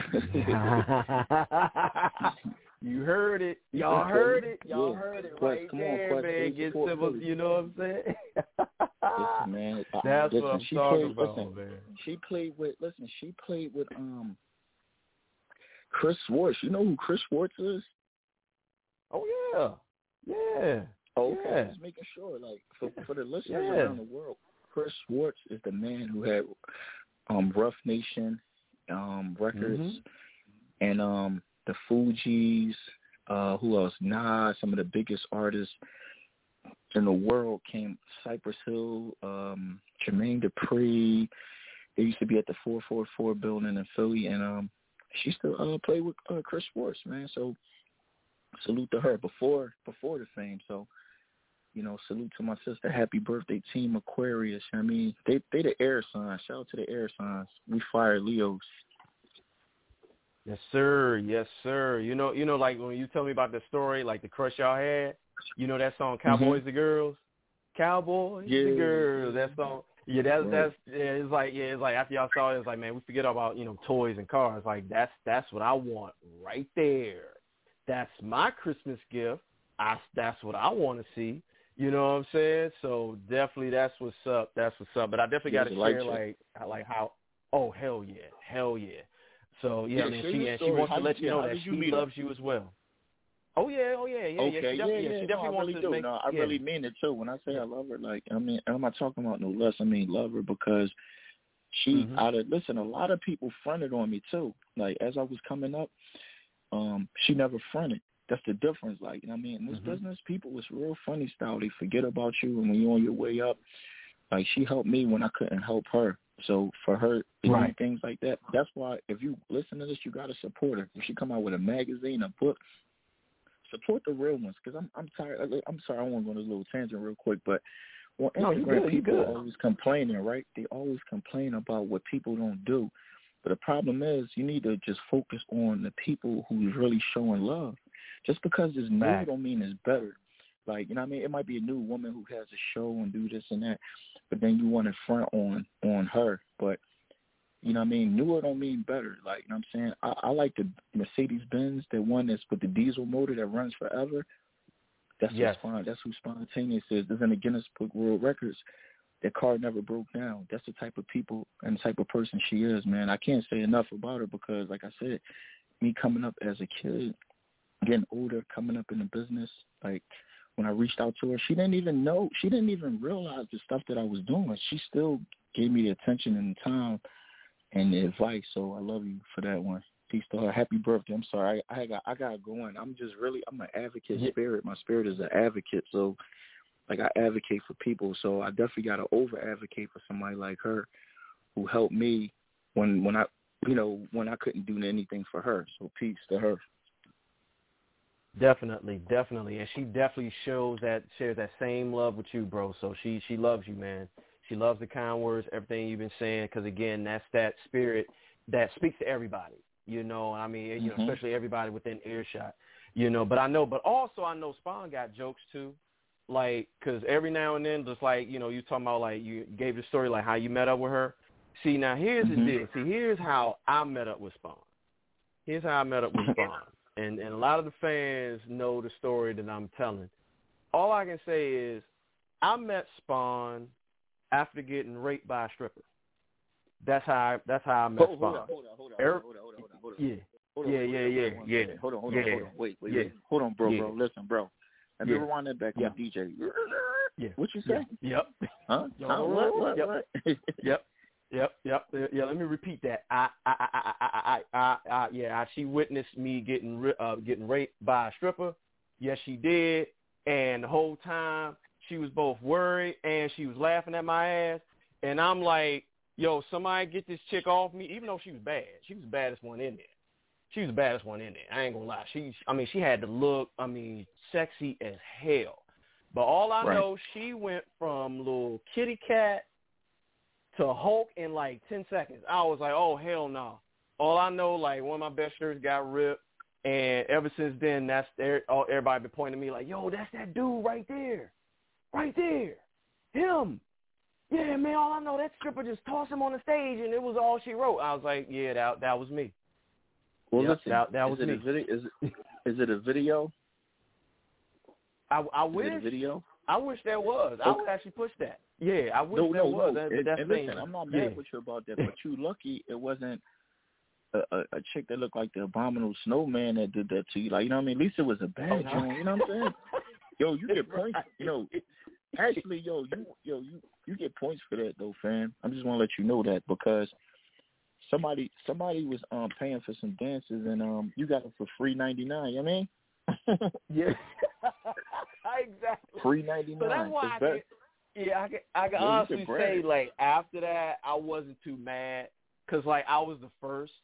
what I mean? You heard it, y'all heard it, y'all yeah. heard it Quest, right come there, on, man. Get Cymbals, you know what I'm saying? Listen, man. That's listen, what I'm she talking played, about, listen, man. She played with, listen, she played with um Chris Schwartz. You know who Chris Schwartz is? Oh yeah. Yeah. Oh, okay. Yeah. Just making sure, like, for, for the listeners yeah. around the world, Chris Schwartz is the man who had um, Rough Nation um, records mm-hmm. and um, the Fugees. Uh, who else? Nas. Some of the biggest artists in the world came. Cypress Hill, um, Jermaine Dupri. They used to be at the four forty-four building in Philly, and um, she still uh, played with uh, Chris Sports, man. So salute to her before before the fame. So, you know, salute to my sister. Happy birthday, Team Aquarius. I mean, they they the air signs. Shout out to the air signs. We fire Leos. Yes, sir. Yes, sir. You know, you know, like when you tell me about the story, like the crush y'all had. You know that song, Cowboys mm-hmm. the Girls. Cowboys yeah. the Girls. That song. Yeah, that's right. that's yeah. It's like yeah, it's like after y'all saw it, it's like man, we forget about you know toys and cars. Like that's that's what I want right there. That's my Christmas gift. I that's what I want to see. You know what I'm saying? So definitely that's what's up. That's what's up. But I definitely got to share like like how. Oh hell yeah, hell yeah. So yeah, yeah man. She and she wants how, to let you yeah, know that she loves you as well. Oh yeah, oh yeah, yeah, okay, yeah. She definitely, yeah, yeah. She definitely no, I wants really to do. make. No, I yeah. really mean it too. When I say I love her, like I mean, I'm not talking about no less. I mean love her because she. Mm-hmm. Out of listen, a lot of people fronted on me too. Like as I was coming up, um, she never fronted. That's the difference. Like I mean, in this mm-hmm. business, people was real funny style. They forget about you, and when you're on your way up, like she helped me when I couldn't help her. So for her to right. do things like that, that's why if you listen to this, you got to support her. If she come out with a magazine, a book, support the real ones. Because I'm I'm tired. I'm sorry, I want to go on a little tangent real quick, but on no, Instagram, you good, people you are always complaining, right? They always complain about what people don't do. But the problem is, you need to just focus on the people who's really showing love. Just because it's new right. don't mean it's better. Like, you know what I mean? It might be a new woman who has a show and do this and that, but then you want to front on on her. But, you know what I mean? Newer don't mean better. Like, you know what I'm saying? I, I like the Mercedes-Benz, the one that's with the diesel motor that runs forever. That's yes. who Spon- That's who Spontaneous is. There's in the Guinness Book World Records. That car never broke down. That's the type of people and the type of person she is, man. I can't say enough about her because, like I said, me coming up as a kid, getting older, coming up in the business, like, when I reached out to her, she didn't even know, she didn't even realize the stuff that I was doing. She still gave me the attention and the time and the advice, so I love you for that one. Peace to her. Happy birthday. I'm sorry. I, I got I got to go on. I'm just really, I'm an advocate yeah. spirit. My spirit is an advocate, so, like, I advocate for people, so I definitely got to over-advocate for somebody like her who helped me when, when I, you know, when I couldn't do anything for her, so peace to her. Definitely, definitely, and she definitely shows that shares that same love with you, bro. So she she loves you, man. She loves the kind words, everything you've been saying, because again, that's that spirit that speaks to everybody. You know, I mean, you mm-hmm. know, especially everybody within earshot. You know, but I know, but also I know Spawn got jokes too, like because every now and then, just like you know, you talking about like you gave the story like how you met up with her. See, now here's mm-hmm. the deal. See, here's how I met up with Spawn. Here's how I met up with Spawn. And and a lot of the fans know the story that I'm telling. All I can say is I met Spawn after getting raped by a stripper. That's how I, that's how I met hold, Spawn. Hold on, hold on, hold on, hold on, hold on, hold on, hold on. Yeah, hold on, yeah, wait, yeah, wait, yeah, wait, yeah. Hold on, hold yeah. on, hold on. Wait, wait, yeah. wait. Hold on, bro, yeah. bro. Listen, bro. Let me yeah. rewind that back yeah. on D J. Yeah. What you say? Yeah. Yep. Huh? huh? What? What? Yep. What? yep. Yep, yep, yeah. Let me repeat that. I, I, I, I, I, I, I, I yeah. I, she witnessed me getting, uh, getting raped by a stripper. Yes, she did. And the whole time she was both worried and she was laughing at my ass. And I'm like, yo, somebody get this chick off me. Even though she was bad, she was the baddest one in there. She was the baddest one in there. I ain't gonna lie. She, I mean, she had the look. I mean, sexy as hell. But all I right. know, she went from little kitty cat to Hulk in like ten seconds. I was like, oh, hell no. All I know, like, one of my best shirts got ripped, and ever since then, that's everybody been pointing at me like, yo, that's that dude right there. Right there. Him. Yeah, man, all I know, that stripper just tossed him on the stage, and it was all she wrote. I was like, yeah, that that was me. Well, yep, listen, that, that is was it me. A video, is, it, is it a video? I, I is wish. it a video? I wish there was. Okay. I would actually push that. Yeah, I wish no, there no, was. No. That, and, that's and thing. listen, I'm not mad yeah. with you about that, but you lucky it wasn't a, a, a chick that looked like the Abominable Snowman that did that to you. Like, you know what I mean? At least it was a bad oh, no. joint. You know what I'm saying? Yo, you get points. You know, actually, yo, you, yo, you, you get points for that though, fam. I'm just want to let you know that because somebody, somebody was um paying for some dances and um you got it for free ninety-nine. You know what I mean? yeah, exactly. Free ninety-nine. So that's why I can, yeah, I can, I can yeah, honestly say, like, after that, I wasn't too mad because, like, I was the first.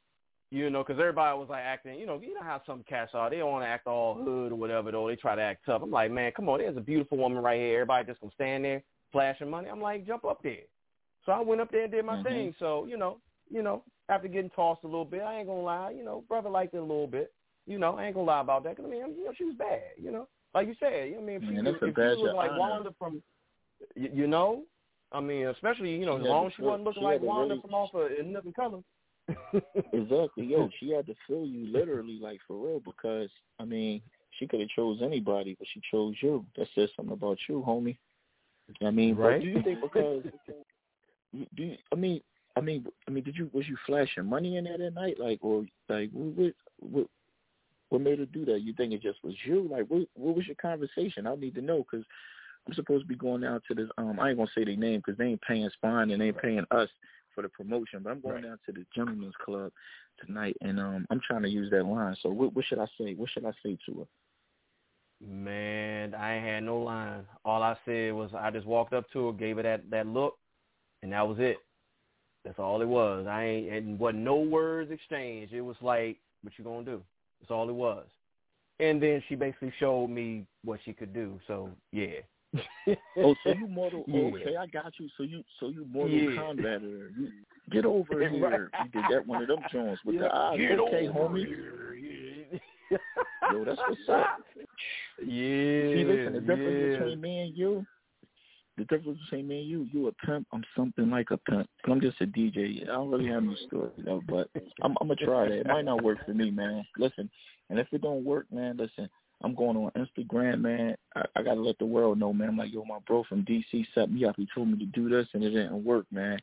You know, because everybody was like acting, you know, you know how some cats are. They don't want to act all hood or whatever, though. They try to act tough. I'm like, man, come on, there's a beautiful woman right here. Everybody just gonna stand there flashing money. I'm like, jump up there. So I went up there and did my mm-hmm. thing. So, you know, you know, after getting tossed a little bit, I ain't gonna lie, you know, brother liked it a little bit. You know, I ain't gonna lie about that. Cause I mean, you know, she was bad. You know, like you said. You know, I mean, if she, Man, if she was like Wanda from, you, you know, I mean, especially you know, she as long as she feel, wasn't looking she like Wanda really, from off of In Living Color. Exactly, yo, she had to feel you literally, like for real, because I mean, she could have chose anybody, but she chose you. That says something about you, homie. I mean, right? But do you think because do you, I mean, I mean, I mean, did you was you flashing money in there that night, like, or like what what what made her do that? You think it just was you? Like, what what was your conversation? I need to know because I'm supposed to be going down to this. Um, I ain't gonna say their name because they ain't paying Spine and they ain't paying us for the promotion, but I'm going right. down to the Gentleman's Club tonight, and um, I'm trying to use that line. So what, what should I say? What should I say to her? Man, I ain't had no line. All I said was I just walked up to her, gave her that, that look, and that was it. That's all it was. I ain't, and wasn't no words exchanged. It was like, what you gonna do? That's all it was. And then she basically showed me what she could do. So yeah. Oh, so you Mortal? Yeah. Okay, I got you. So you, so you Mortal yeah. Kombat. You get over right. here. You did that one of them joints with yeah. the eyes. Get okay, over homie. Here. Yo, that's what's up. Yeah. See, listen, the difference yeah. between me and you, the difference between me and you, you a pimp. I'm something like a pimp. I'm just a D J. I don't really have no story, you know, but I'm, I'm gonna try that. It might not work for me, man. Listen, and if it don't work, man, listen. I'm going on Instagram, man. I, I got to let the world know, man. I'm like, yo, my bro from D C set me up. He told me to do this, and it didn't work, man.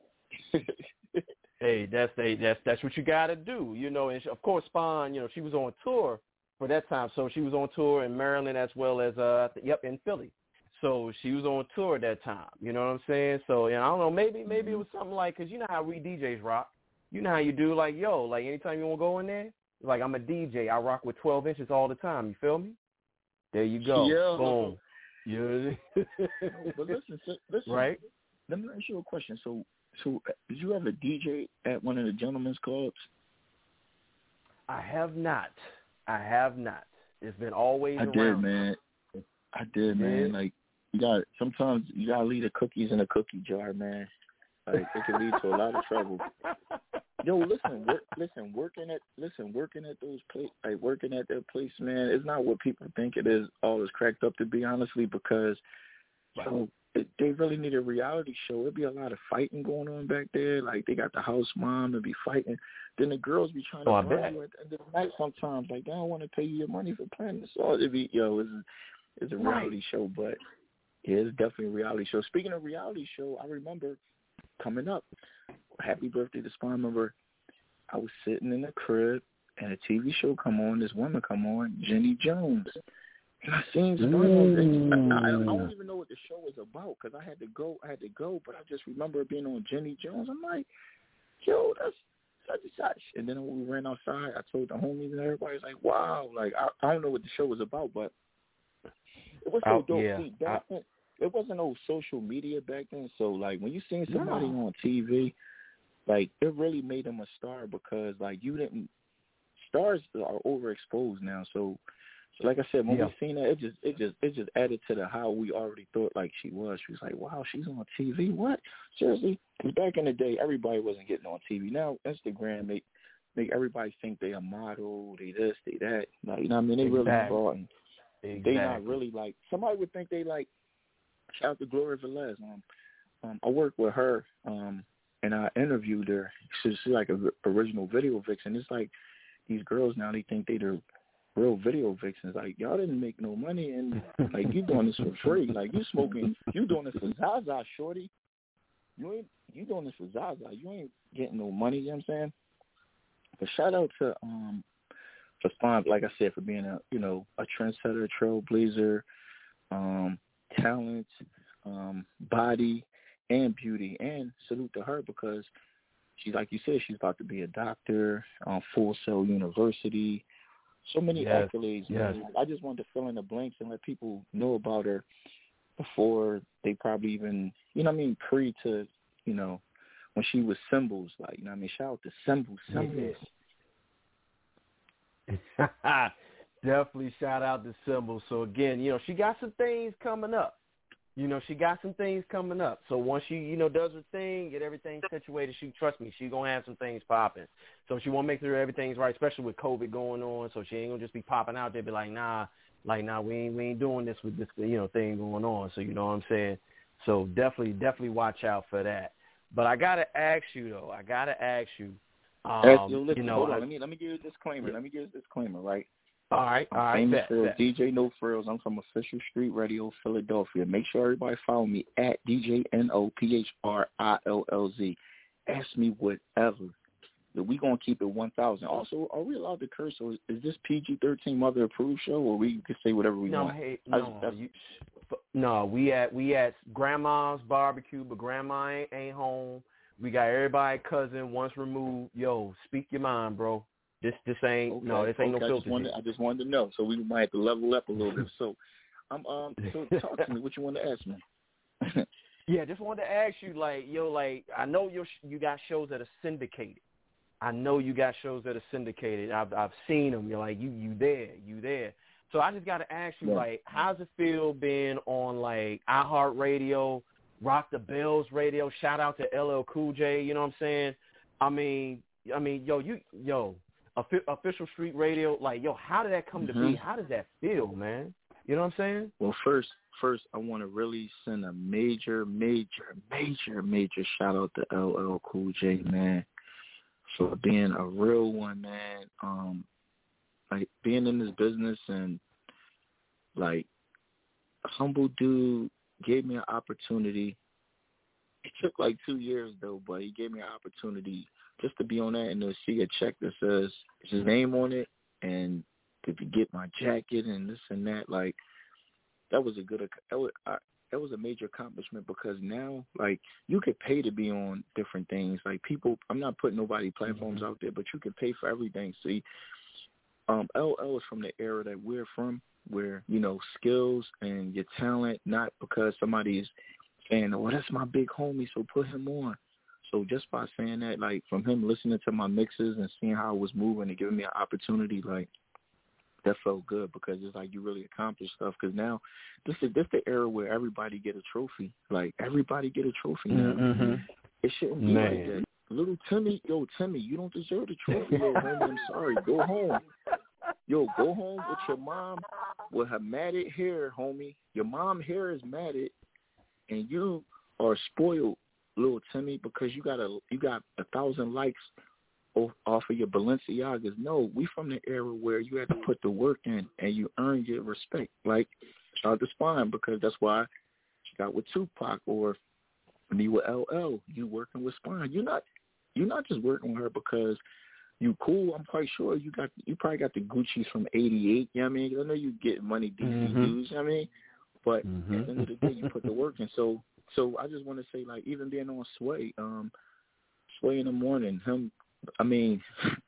Hey, that's hey, that's that's what you got to do, you know. And she, of course, Spawn, you know, she was on tour for that time, so she was on tour in Maryland as well as uh, yep, in Philly. So she was on tour at that time. You know what I'm saying? So, and I don't know, maybe maybe it was something like, cause you know how we D Js rock. You know how you do, like, yo, like anytime you want to go in there. Like, I'm a D J. I rock with twelve inches all the time. You feel me? There you go. Yeah. Boom. Yeah. No, but listen, listen. Right? Let me ask you a question. So, so did you ever D J at one of the gentlemen's clubs? I have not. I have not. It's been always I around. did, man. I did, man. Yeah. Like, you got sometimes you gotta leave the cookies in a cookie jar, man. Like, it can lead to a lot of trouble. Yo, listen, work, listen, working at, listen, working at those place, like working at that place, man, it's not what people think it is. All it's cracked up to be, honestly, because so it, they really need a reality show. It'd be a lot of fighting going on back there. Like they got the house mom to be fighting. Then the girls be trying to oh, run you at the end of the night sometimes. Like they don't want to pay you your money for playing this. So it'd be, yo, it's, it's a reality right. show, but yeah, it's definitely a reality show. Speaking of reality show, I remember coming up. Happy birthday to Spawn. Remember, I was sitting in the crib and a T V show come on. This woman come on, Jenny Jones. And I seen Spawn on. I, I don't even know what the show was about because I had to go. I had to go, but I just remember being on Jenny Jones. I'm like, yo, that's such and such. And then when we ran outside, I told the homies and everybody was like, wow. Like I, I don't know what the show was about, but it was so oh, dope. Yeah. See, back I, then, it wasn't no social media back then. So like when you seen somebody no. on T V. Like, it really made him a star because, like, you didn't – stars are overexposed now. So, so like I said, when yeah. we seen that, it just it just, it just added to the how we already thought, like, she was. She was like, wow, she's on T V? What? Seriously? Because back in the day, everybody wasn't getting on T V. Now, Instagram make, make everybody think they a model, they this, they that. Like, you know what I mean? They exactly. really fraud. And exactly. they not really, like – somebody would think they, like – shout out to Gloria Velez. Um, um, I work with her um, – and I interviewed her. She's like a original video vixen. It's like these girls now, they think they the real video vixens. Like, y'all didn't make no money, and, like, you doing this for free. Like, you smoking, you doing this for Zaza, shorty. You ain't, you doing this for Zaza. You ain't getting no money, you know what I'm saying? But shout out to, um, for Spawn, like I said, for being a, you know, a trendsetter, trailblazer, um, talent, um, body, and beauty, and salute to her because she's, like you said, she's about to be a doctor, um, Full Sail University, so many yes. accolades. Yes. Man. I just wanted to fill in the blanks and let people know about her before they probably even, you know what I mean, pre to, you know, when she was Symbols, like, you know what I mean, shout out to Symbols, Symbols. Definitely shout out to Symbol. So again, you know, she got some things coming up. You know, she got some things coming up. So once she, you know, does her thing, get everything situated, she, trust me, she's going to have some things popping. So she want to make sure everything's right, especially with COVID going on. So she ain't going to just be popping out there, be like, nah, like, nah, we ain't, we ain't doing this with this, you know, thing going on. So you know what I'm saying? So definitely, definitely watch out for that. But I got to ask you, though, I got to ask you, um, Yo, listen, you know, hold on, I, let me, let me give you a disclaimer. Yeah. Let me give you a disclaimer, right? All right, I'm all right. famous bet, for bet. D J No Frills. I'm from Official Street Radio, Philadelphia. Make sure everybody follow me at D J N O P H R I L L Z. Ask me whatever. We gonna keep it one thousand. Also, are we allowed to curse? Or is this P G thirteen mother approved show, or we can say whatever we no, want? Hey, no, I, you, no. We at we at grandma's barbecue, but grandma ain't, ain't home. We got everybody cousin once removed. Yo, speak your mind, bro. This this ain't okay, no, this ain't okay, no I filter. Just wanted, I just wanted to know, so we might have to level up a little bit. So, I'm um, so talk to me. What you want to ask me? Yeah, just wanted to ask you, like, yo, like, I know you you got shows that are syndicated. I know you got shows that are syndicated. I've I've seen them. You're like, you you there, you there. So I just got to ask you, yeah. like, how's it feel being on like iHeartRadio, Rock the Bells Radio? Shout out to L L Cool J. You know what I'm saying? I mean, I mean, yo, you yo. Official Street Radio, like, yo, how did that come mm-hmm. to be? How does that feel, man? You know what I'm saying? Well, first, first, I want to really send a major, major, major, major shout out to L L Cool J, man, for being a real one, man. Um, like being in this business and like a humble dude gave me an opportunity. It took like two years though, but he gave me an opportunity just to be on that and to see a check that says his name on it and to get my jacket and this and that. Like, that was a good, that was, I, that was a major accomplishment because now, like, you could pay to be on different things. Like, people, I'm not putting nobody platforms out there, but you can pay for everything. See, um, L L is from the era that we're from where, you know, skills and your talent, not because somebody is saying, oh, that's my big homie, so put him on. So just by saying that, like, from him listening to my mixes and seeing how it was moving and giving me an opportunity, like, that felt good because it's like you really accomplished stuff. Because now this is this the era where everybody get a trophy. Like, everybody get a trophy now. Mm-hmm. It shouldn't be Man. like that. Little Timmy, yo, Timmy, you don't deserve the trophy, yo, homie. I'm sorry. Go home. Yo, go home with your mom with her matted hair, homie. Your mom hair is matted, and you are spoiled, little Timmy, because you got a you got a thousand likes off of your Balenciagas. No, we from the era where you had to put the work in and you earn your respect. Like, shout out to Spine, because that's why she got with Tupac, or me with L L. You working with Spine. You're not you're not just working with her because you cool. I'm quite sure you got you probably got the Gucci's from eighty-eight. You know what I mean? I know you get money D C mm-hmm. dues. You know what I mean? But mm-hmm. at the end of the day, you put the work in. So so I just want to say, like, even being on Sway, um, Sway in the morning, him. I mean,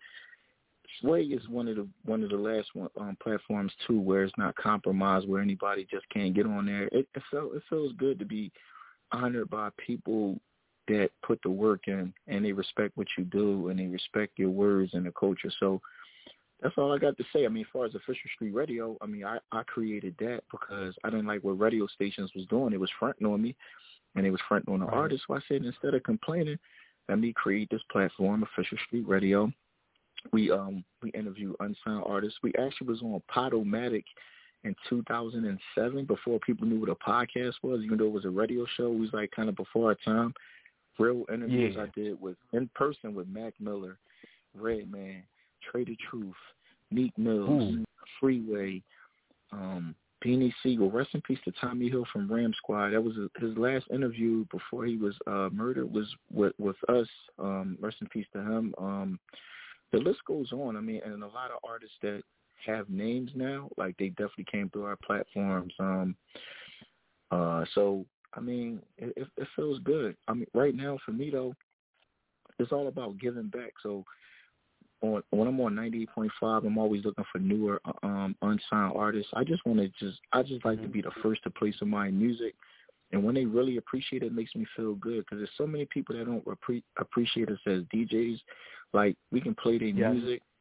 Sway is one of the one of the last one, um, platforms too, where it's not compromised, where anybody just can't get on there. It, it felt it feels good to be honored by people that put the work in and they respect what you do and they respect your words and the culture. So that's all I got to say. I mean, as far as Official Street Radio, I mean, I, I created that because I didn't like what radio stations was doing. It was fronting on me, and it was fronting on the right. artist. So I said, instead of complaining, let me create this platform, Official Street Radio. We um we interview unsigned artists. We actually was on Podomatic in two thousand seven before people knew what a podcast was, even though it was a radio show. We was like kind of before our time. Real interviews yeah. I did with in person with Mac Miller, Redman, Trader Truth, Meek Mills, Ooh. Freeway, um, Beanie Siegel. Rest in peace to Tommy Hill from Ram Squad. That was his last interview before he was uh, murdered. Was with with us. Um, rest in peace to him. Um, the list goes on. I mean, and a lot of artists that have names now, like they definitely came through our platforms. Um, uh, so I mean, it, it feels good. I mean, right now for me though, it's all about giving back. So on, when I'm on ninety-eight point five, I'm always looking for newer um, unsigned artists. I just want to just, I just like to be the first to play some of my music. And when they really appreciate it, it makes me feel good because there's so many people that don't repre- appreciate us as D Js. Like, we can play their yes. music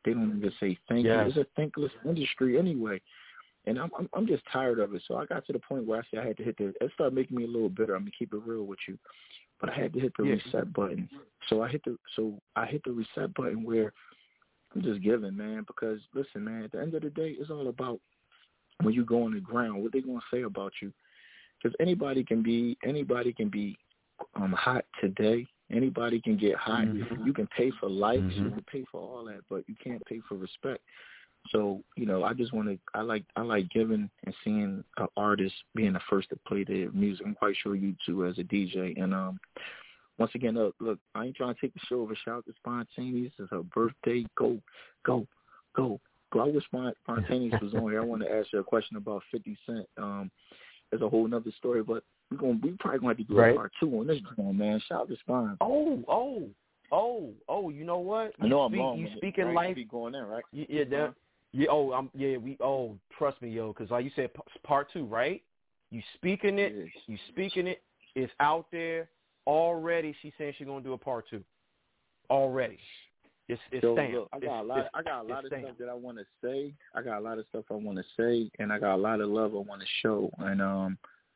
They don't even say thank yes. you. It's a thankless industry anyway. And I'm, I'm I'm just tired of it. So I got to the point where I said I had to hit the. It started making me a little bitter. I'm gonna keep it real with you, but I had to hit the yeah. reset button. So I hit the so I hit the reset button where I'm just giving, man. Because listen, man, at the end of the day, it's all about when you go on the ground, what they gonna say about you. Because anybody can be anybody can be um, hot today. Anybody can get hot. Mm-hmm. You can pay for likes. Mm-hmm. You can pay for all that, but you can't pay for respect. So, you know, I just want to, I like I like giving and seeing an artist being the first to play their music. I'm quite sure you too as a D J. And um, once again, look, look, I ain't trying to take the show over. Shout out to Spontaneous. It's her birthday. Go, go, go, go. I wish Spontaneous was on here. I want to ask you a question about fifty Cent. Um, There's a whole nother story, but we're going we probably going to have to do right. a part two on this one, man. Shout out to Spine. Oh, oh, oh, oh, you know what? You I know speak, I'm wrong. You it, speaking right? life. You be going in, right? Yeah, yeah, that, yeah. Oh, I'm. Yeah, we. Oh, trust me, yo, because like you said, p- part two, right? You speaking it. Yes. You speaking it. It's out there already. She's saying she's gonna do a part two. Already, it's it's so, stamped. Look, I got it's, a lot. It's, I got a lot of stamped. stuff that I want to say. I got a lot of stuff I want to say, and I got a lot of love I want to show. And um,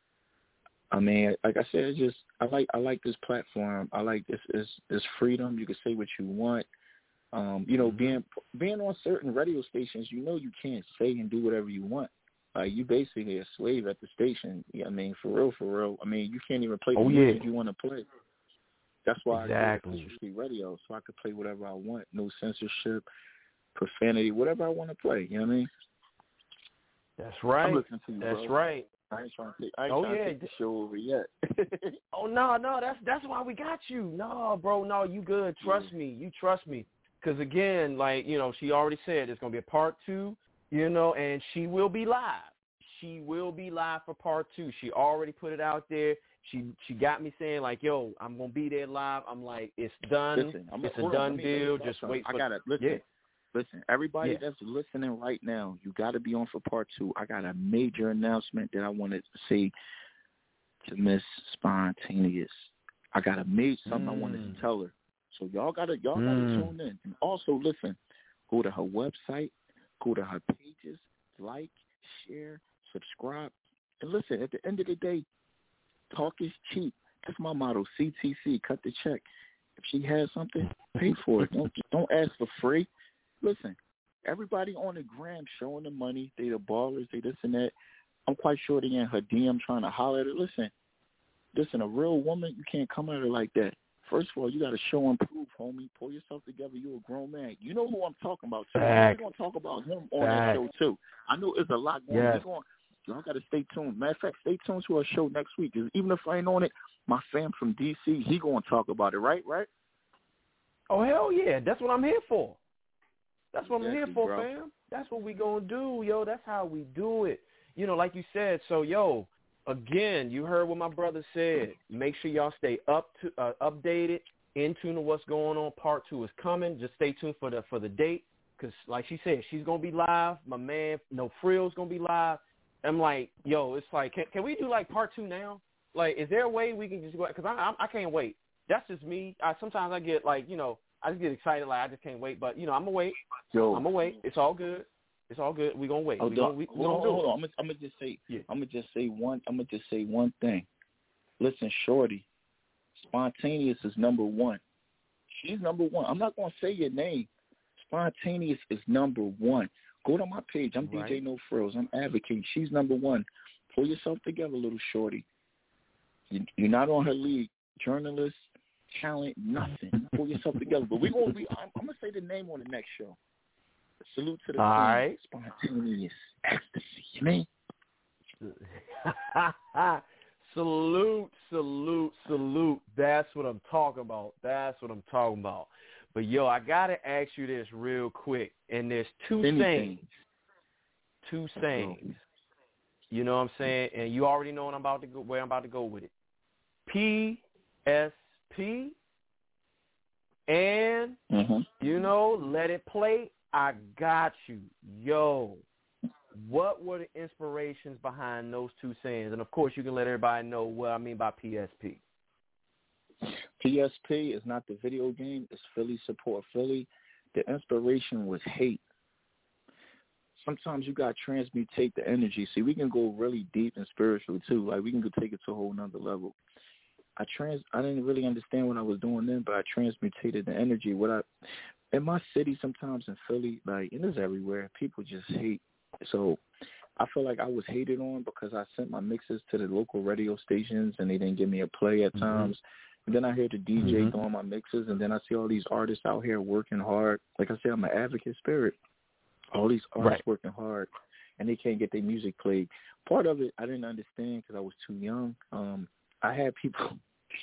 I mean, like I said, it's just I like I like this platform. I like this this this freedom. You can say what you want. Um, you know, mm-hmm. being being on certain radio stations, you know, you can't say and do whatever you want. Like you basically a slave at the station. Yeah, I mean, for real, for real. I mean, you can't even play the oh, music yeah. you want to play. That's why exactly. I do Official Street Radio, so I could play whatever I want, no censorship, profanity, whatever I want to play. You know what I mean? That's right. I'm listening to you, That's bro. right. I ain't trying to take, I ain't oh, trying yeah. to take the show over yet. oh no, no, that's that's why we got you. No, bro, no, you good. Trust yeah. me, you trust me. Because again, like you know, she already said it's gonna be a part two. You know, and she will be live. She will be live for part two. She already put it out there. She she got me saying like, "Yo, I'm gonna be there live." I'm like, "It's done. Listen, I'm it's a, a done on, deal. Just wait for." I gotta listen. Yeah. Listen, everybody yeah. that's listening right now, you got to be on for part two. I got a major announcement that I wanted to say to Miss Spontaneous. I got a major something mm. I wanted to tell her. So y'all gotta y'all mm. gotta tune in. And also listen, go to her website, go to her pages, like, share, subscribe, and listen. At the end of the day, talk is cheap. That's my motto. C T C, cut the check. If she has something, pay for it. Don't don't ask for free. Listen, everybody on the gram showing the money. They the ballers. They this and that. I'm quite sure they in her D M trying to holler at her. Listen, listen. A real woman, you can't come at her like that. First of all, you got to show and prove, homie. Pull yourself together. You're a grown man. You know who I'm talking about, too. We're going to talk about him on Fact. that show, too. I know there's a lot going yes. on. Y'all got to stay tuned. Matter of fact, stay tuned to our show next week. Even if I ain't on it, my fam from D C, he going to talk about it, right? Right? Oh, hell yeah. That's what I'm here for. That's what exactly, I'm here for, bro. fam. That's what we going to do, yo. That's how we do it. You know, like you said, so, yo, again, you heard what my brother said. Make sure y'all stay up to uh, updated, in tune to what's going on. Part two is coming. Just stay tuned for the for the date because, like she said, she's going to be live. My man, No Frill's going to be live. I'm like, yo, it's like, can, can we do, like, part two now? Like, is there a way we can just go – because I, I I can't wait. That's just me. I, sometimes I get, like, you know, I just get excited. Like, I just can't wait. But, you know, I'm going to wait. Yo. I'm going to wait. It's all good. It's all good. We're going to wait. Oh, we gonna, we, hold on, do hold on. I'm I'm gonna just say, yeah. I'm gonna just say one. I'm gonna just say one thing. Listen, Shorty, Spontaneous is number one. She's number one. I'm not gonna say your name. Spontaneous is number one. Go to my page. I'm right. D J No Frills. I'm advocating. She's number one. Pull yourself together, little shorty. You, you're not on her league. Journalist, talent, nothing. Pull yourself together. But we gonna. We, I'm, I'm gonna say the name on the next show. Salute to the All queen, right. Spontaneous ecstasy. You mean? salute, salute, salute. That's what I'm talking about. That's what I'm talking about. But, yo, I got to ask you this real quick. And there's two Anything. sayings. Two sayings. You know what I'm saying? And you already know what I'm about to go, where I'm about to go with it. P S P and, mm-hmm. you know, let it play. I got you. Yo, what were the inspirations behind those two sayings? And, of course, you can let everybody know what I mean by P S P. P S P is not the video game. It's Philly Support Philly. the inspiration was hate. Sometimes you got to transmutate the energy. See, we can go really deep and spiritual, too. Like, we can go take it to a whole nother level. I trans. I didn't really understand what I was doing then, but I transmutated the energy. What I in my city, sometimes in Philly, like, and it's everywhere, people just hate. So I feel like I was hated on because I sent my mixes to the local radio stations, and they didn't give me a play at Mm-hmm. times. And then I hear the D J Mhm. doing my mixes, and then I see all these artists out here working hard. Like I said, I'm an advocate spirit. All these artists Right. working hard, and they can't get their music played. Part of it I didn't understand because I was too young. Um, I had people,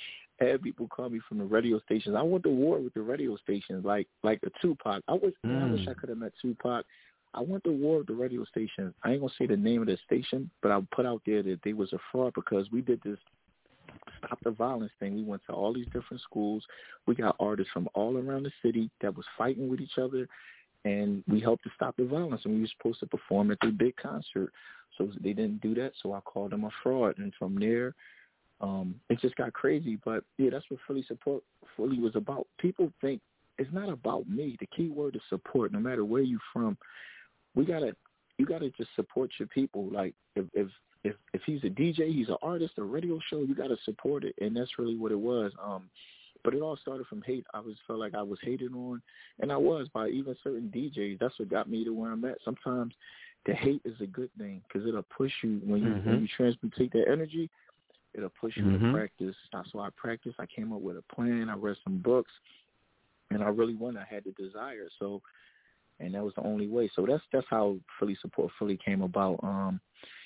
I had people call me from the radio stations. I went to war with the radio stations, like like a Tupac. I was, man, I wish I could have met Tupac. I went to war with the radio stations. I ain't gonna say the name of the station, but I put out there that they was a fraud because we did this Stop the Violence thing. We went to all these different schools. We got artists from all around the city that was fighting with each other, and we helped to stop the violence, and we were supposed to perform at the big concert. So they didn't do that, so I called them a fraud. And from there, um, it just got crazy. But, yeah, that's what Philly Support Philly was about. People think it's not about me. The key word is support, no matter where you're from. We gotta, you got to just support your people. Like, if, if if if he's a D J, he's an artist, a radio show, you got to support it, and that's really what it was. Um, but it all started from hate. I was felt like I was hated on, and I was by even certain D Js. That's what got me to where I'm at. Sometimes the hate is a good thing because it'll push you when you Mm-hmm. when you transmute that energy. It'll push you Mm-hmm. to practice. So I practiced. I came up with a plan. I read some books, and I really wanted. I had the desire. So, and that was the only way. So that's that's how Philly Support Philly came about. Um,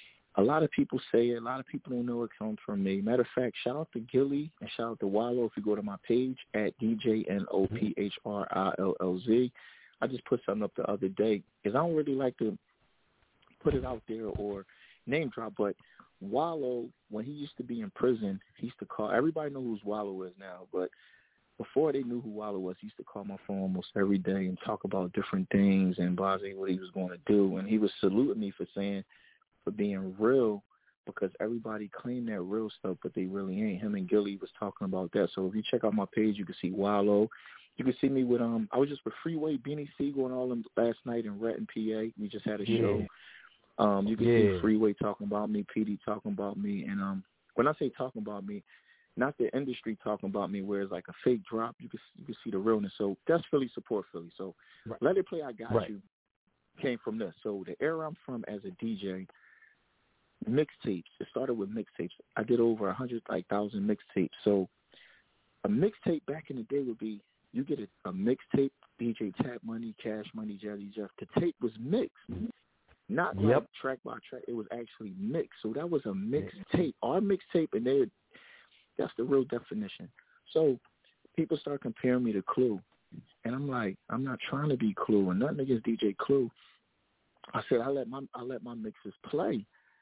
A lot of people say it. A lot of people don't know it comes from me. Matter of fact, shout out to Gilly and shout out to Wallow if you go to my page at D J N O P H R I L L Z. I just put something up the other day because I don't really like to put it out there or name drop, but Wallow, when he used to be in prison, he used to call. Everybody knows who Wallow is now, but before they knew who Wallow was, he used to call my phone almost every day and talk about different things and blase what he was going to do. And he was saluting me for saying, for being real, because everybody claimed that real stuff, but they really ain't. Him and Gilly was talking about that. So if you check out my page, you can see Wallow. You can see me with, um, I was just with Freeway, Beanie Siegel, and all them last night in Renton, P A. We just had a Yeah. show. Um, you can Yeah. see Freeway talking about me, P D talking about me. And um, when I say talking about me, not the industry talking about me where it's like a fake drop. You can, you can see the realness. So that's Philly Support Philly. So Right. Let It Play, I Got Right. You came from this. So the era I'm from as a D J, mixtapes. It started with mixtapes. I did over a hundred like thousand mixtapes. So a mixtape back in the day would be you get a, a mixtape, D J Tap Money, Cash Money, Jazzy Jeff. The tape was mixed, not Yep. like track by track. It was actually mixed. So that was a mixtape. Our mixtape, and they that's the real definition. So people start comparing me to Clue, and I'm like, I'm not trying to be Clue, and nothing against D J Clue. I said I let my I let my mixes play.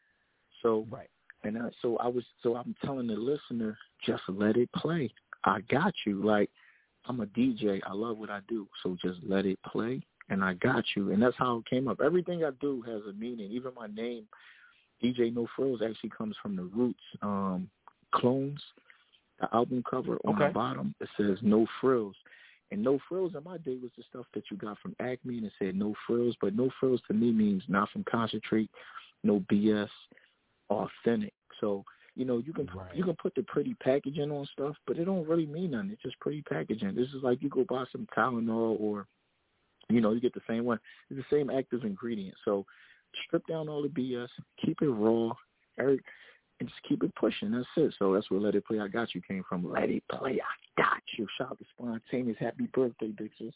So right. And I, so I was, so I'm telling the listener, just let it play. I got you. Like, I'm a D J. I love what I do. So just let it play, and I got you. And that's how it came up. Everything I do has a meaning. Even my name, D J No Frills, actually comes from the Roots. Um, Clones, the album cover on Okay. the bottom, it says No Frills. And No Frills in my day was the stuff that you got from Acme, and it said No Frills. But No Frills to me means not from concentrate, no B S, authentic. So, you know, you can Right. you can put the pretty packaging on stuff, but it don't really mean nothing. It's just pretty packaging. This is like you go buy some Tylenol, or, you know, you get the same one. It's the same active ingredient. So strip down all the B S, keep it raw, and just keep it pushing. That's it. So that's where Let It Play, I Got You came from. Let It Play, I Got You. Shout out to Spontaneous. Happy birthday, Dixie.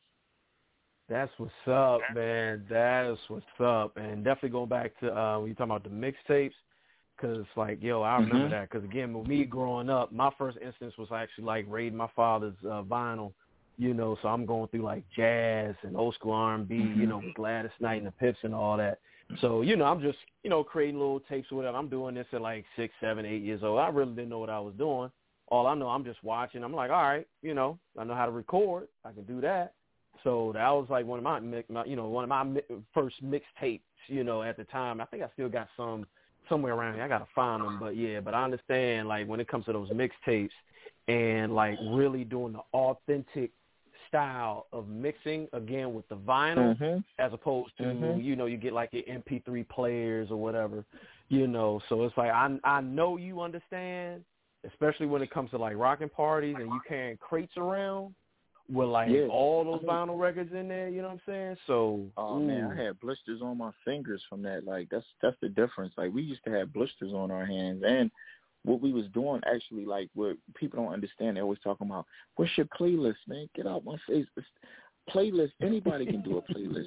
That's what's up, man. That's what's up. And definitely going back to uh, when you're talking about the mixtapes, because, like, yo, I remember Mhm. that. Because, again, with me growing up, my first instance was actually, like, raiding my father's uh, vinyl, you know, so I'm going through, like, jazz and old school R and B, Mhm. you know, with Gladys Knight and the Pips and all that. So, you know, I'm just, you know, creating little tapes or whatever. I'm doing this at, like, six, seven, eight years old. I really didn't know what I was doing. All I know, I'm just watching. I'm like, all right, you know, I know how to record. I can do that. So that was like one of my, my you know, one of my mi- first mixtapes, you know, at the time. I think I still got some somewhere around here. I got to find them. But, yeah, but I understand, like, when it comes to those mixtapes and, like, really doing the authentic style of mixing again with the vinyl, mm-hmm. as opposed to mm-hmm. you know you get like your M P three players or whatever, you know. So it's like I I know you understand, especially when it comes to like rocking parties and you carrying crates around with like yeah. all those vinyl records in there. You know what I'm saying? So oh ooh. man, I had blisters on my fingers from that. Like that's that's the difference. Like we used to have blisters on our hands and. What we was doing actually, like, what people don't understand, they're always talking about, what's your playlist, man? Get out my face. It's playlist, anybody can do a playlist.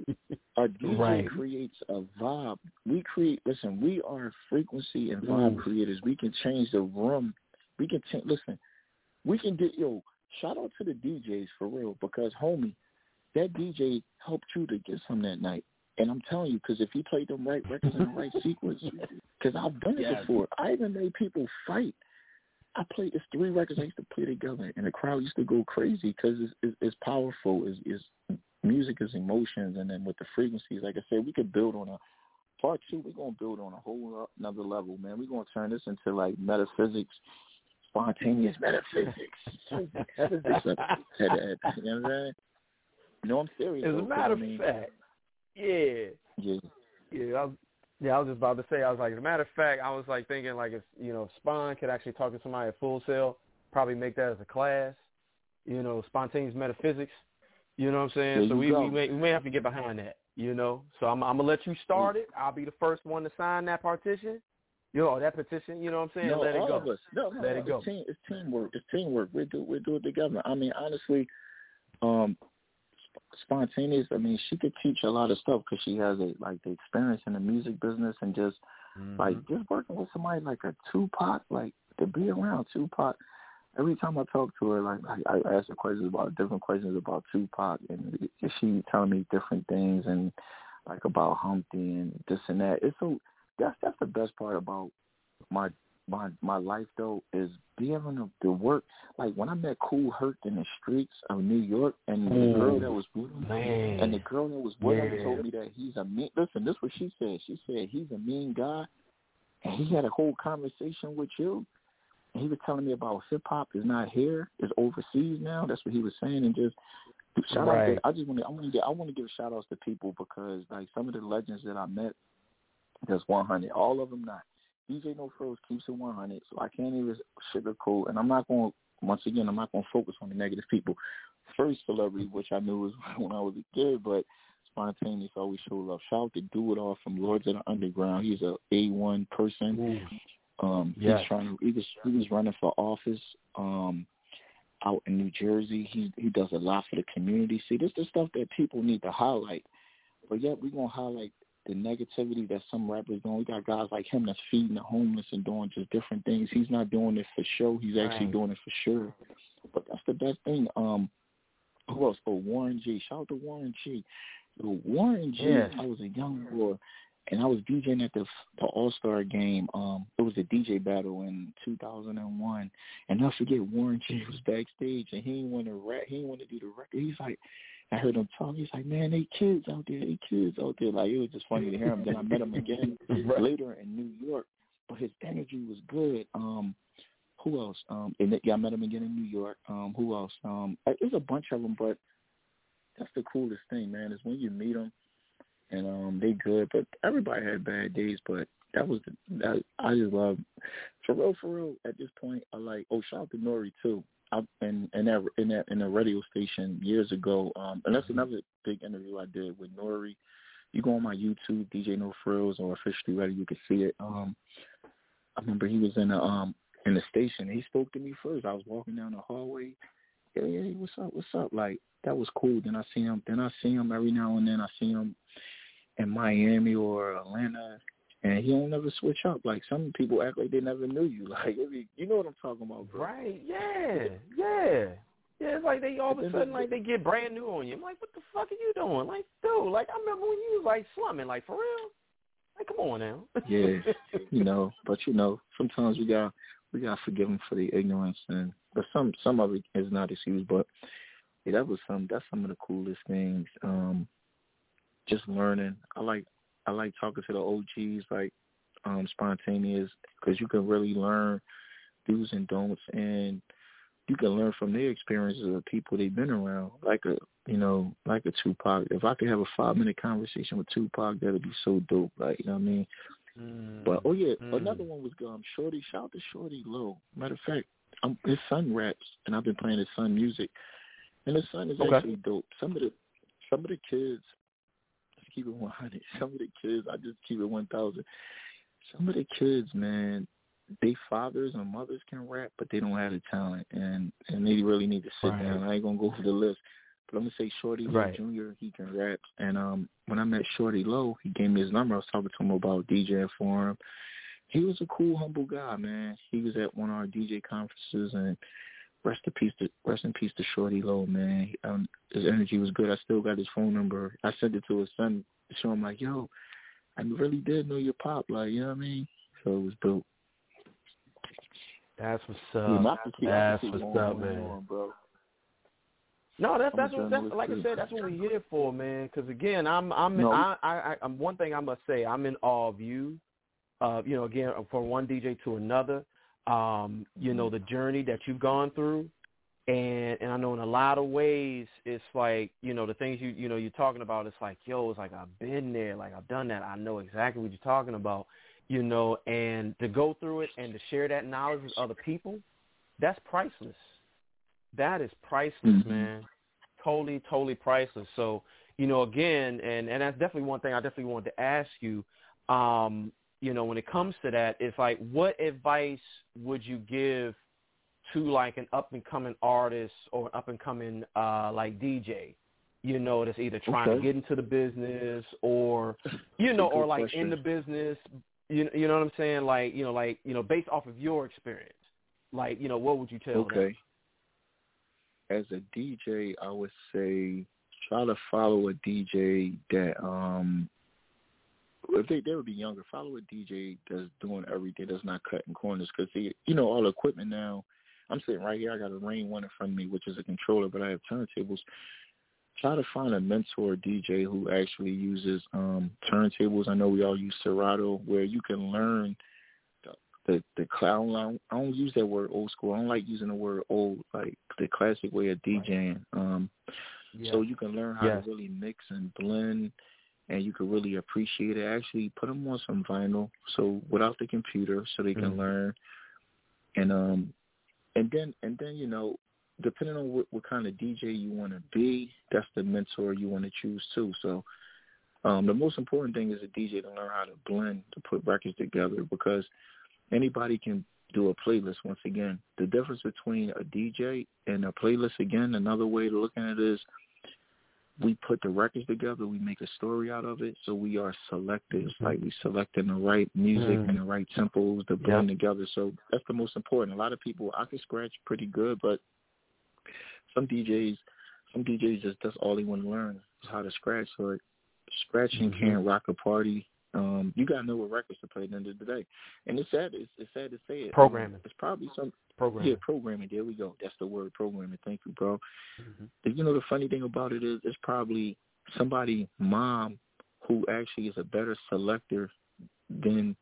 A D J right. creates a vibe. We create, listen, we are frequency and vibe mm. creators. We can change the room. We can change, listen, we can get, yo, shout out to the D Js for real, because, homie, that D J helped you to get some that night. And I'm telling you, because if he played them right records in the right sequence, because I've done it yeah. before. I even made people fight. I played, it's three records I used to play together, and the crowd used to go crazy because it's, it's, it's powerful. It's, it's, music is emotions, and then with the frequencies, like I said, we could build on a, part two, we're going to build on a whole another level, man. We're going to turn this into, like, metaphysics, spontaneous metaphysics. physics up, head to head. You know what I'm saying? No, I'm serious. As a matter of I mean, fact, Yeah. Yeah. Yeah, I was, yeah, I was just about to say, I was like, as a matter of fact, I was like thinking like if, you know, if Spawn could actually talk to somebody at Full Sail, probably make that as a class, you know, spontaneous metaphysics, you know what I'm saying? There so we, go. we may we may have to get behind that, you know. So I'm I'm gonna let you start it. I'll be the first one to sign that partition. You know, that petition, you know what I'm saying? No, let it all go. of us. No, no, let no, it go. It's, team, it's teamwork. It's teamwork. We do we do it together. I mean, honestly, um, Spontaneous, I mean, she could teach a lot of stuff because she has a like the experience in the music business and just mm-hmm. like just working with somebody like a Tupac, like to be around Tupac. Every time I talk to her, like I, I ask her questions about different questions about Tupac, and she telling me different things and like about Humpty and this and that. It's so that's that's the best part about my my my life though is being able to, to work. Like when I met Kool Herc in the streets of New York, and mm. the girl that was with him, Man. and the girl that was with yeah. him told me that he's a mean. Listen, this is what she said. She said he's a mean guy, and he had a whole conversation with you. And he was telling me about hip hop is not here, it's overseas now. That's what he was saying, and just shout right. out. To, I just want to, I want to get, I want to give shout outs to people because like some of the legends that I met, there's one hundred, all of them not. D J No Frills keeps it one hundred, so I can't even sugarcoat. And I'm not going to, once again, I'm not going to focus on the negative people. First celebrity, which I knew was when I was a kid, but Spontaneous always show love. Shout out to Do It All from Lords of the Underground. He's a A one person. Ooh. Um, yes. He's trying. He was he was running for office um, out in New Jersey. He he does a lot for the community. See, this is the stuff that people need to highlight. But yet we're gonna highlight the negativity that some rappers doing. We got guys like him that's feeding the homeless and doing just different things. He's not doing it for show. He's actually right. doing it for sure. But that's the best thing. Um, who else? Oh, Warren G. Shout out to Warren G. So Warren G. Yes. I was a young boy. And I was DJing at the, the All-Star game. Um, it was a D J battle in two thousand one. And I forget, Warren G was backstage, and he didn't want to rap. He didn't want to do the record. He's like, I heard him talk. He's like, man, they kids out there. They kids out there. Like, it was just funny to hear him. Then I met him again right. later in New York. But his energy was good. Um, who else? Um, and yeah, I met him again in New York. Um, who else? Um, there's a bunch of them, but that's the coolest thing, man, is when you meet them. And um, they good, but everybody had bad days. But that was the, that, I just love for real, for real. At this point, I like. Oh, shout out to Nori too. I, and and that in that in a radio station years ago. Um, and that's another big interview I did with Nori. You go on my YouTube, D J No Frills, or Officially Ready, you can see it. Um, I remember he was in the um in the station. He spoke to me first. I was walking down the hallway. Hey, hey, what's up? What's up? Like that was cool. Then I see him. Then I see him every now and then. I see him in Miami or Atlanta, and he don't never switch up. Like some people act like they never knew you. Like you know what I'm talking about, bro? Right? Yeah, yeah, yeah. It's like they all of a sudden like they get brand new on you. I'm like, what the fuck are you doing? Like, dude, like I remember when you was like slumming, like for real. Like, come on now. Yeah, you know, but you know, sometimes we got we got to forgive them for the ignorance, and but some some of it is not excused. But yeah, that was some that's some of the coolest things. Um, just learning. I like I like talking to the O Gs like um, Spontaneous because you can really learn do's and don'ts. And you can learn from their experiences of people they've been around, like a you know, like a Tupac. If I could have a five minute conversation with Tupac, that'd be so dope. Like, you know what I mean? Mm. But oh yeah, mm. another one was um Shorty. Shout out to Shorty Low. Matter of fact, um, his son raps, and I've been playing his son music, and his son is okay. actually dope. Some of the some of the kids, let's keep it one hundred. Some of the kids, I just keep it one thousand. Some of the kids, man, they fathers and mothers can rap, but they don't have the talent, and and they really need to sit right. down. I ain't gonna go through the list, but I'm gonna say Shorty Low right. Junior He can rap, and um, when I met Shorty Low, he gave me his number. I was talking to him about DJing for him. He was a cool, humble guy, man. He was at one of our D J conferences, and rest in peace to rest in peace to Shorty Low, man. Um, his energy was good. I still got his phone number. I sent it to his son to show him, like, yo, I really did know your pop, like, you know what I mean? So it was dope. That's what's up. Yeah, that's what's up, man. On, bro. No, that's that's, what, that's like I said. That's what we're here for, man. Because again, I'm I'm no. I, I I'm one thing I must say. I'm in awe of you. Uh, you know, again, from one D J to another. Um, you know, the journey that you've gone through, and and I know in a lot of ways, it's like, you know, the things you you know you're talking about. It's like, yo, it's like I've been there, like I've done that. I know exactly what you're talking about. You know, and to go through it and to share that knowledge with other people, that's priceless. That is priceless, mm-hmm. man. Totally, totally priceless. So, you know, again, and, and that's definitely one thing I definitely wanted to ask you, um, you know, when it comes to that, it's like, what advice would you give to, like, an up-and-coming artist or an up-and-coming, uh, like, D J, you know, that's either trying okay. to get into the business or, you know, or, like, question. in the business. You you know what I'm saying? Like, you know, like, you know, based off of your experience, like, you know, what would you tell okay. them? As a D J, I would say try to follow a D J that, um, if they, they would be younger, follow a D J that's doing everything, that's not cutting corners. Because, you know, all the equipment now, I'm sitting right here, I got a Rain one in front of me, which is a controller, but I have turntables. Try to find a mentor D J who actually uses um, turntables. I know we all use Serato, where you can learn the the, the cloud. I don't use that word old school. I don't like using the word old, like the classic way of DJing. Um, yeah. So you can learn how yeah. to really mix and blend, and you can really appreciate it. Actually, put them on some vinyl, so without the computer, so they can mm-hmm. learn. And um, and then and then you know. Depending on what, what kind of D J you want to be, that's the mentor you want to choose too. So um, the most important thing is a D J to learn how to blend, to put records together, because anybody can do a playlist. Once again, the difference between a D J and a playlist, again, another way to look at it is we put the records together, we make a story out of it, so we are selectives, mm-hmm. like we selecting the right music mm-hmm. and the right tempos to blend yep. together. So that's the most important. A lot of people, I can scratch pretty good, but Some D Js, some D Js just that's all they want to learn is how to scratch. So like, scratching mm-hmm. can't rock a party. Um, you gotta know what records to play at the end of the day. And it's sad. It's, it's sad to say it. Programming. Um, it's probably some programming. Yeah, programming. There we go. That's the word, programming. Thank you, bro. Mm-hmm. You know, the funny thing about it is, it's probably somebody mom who actually is a better selector than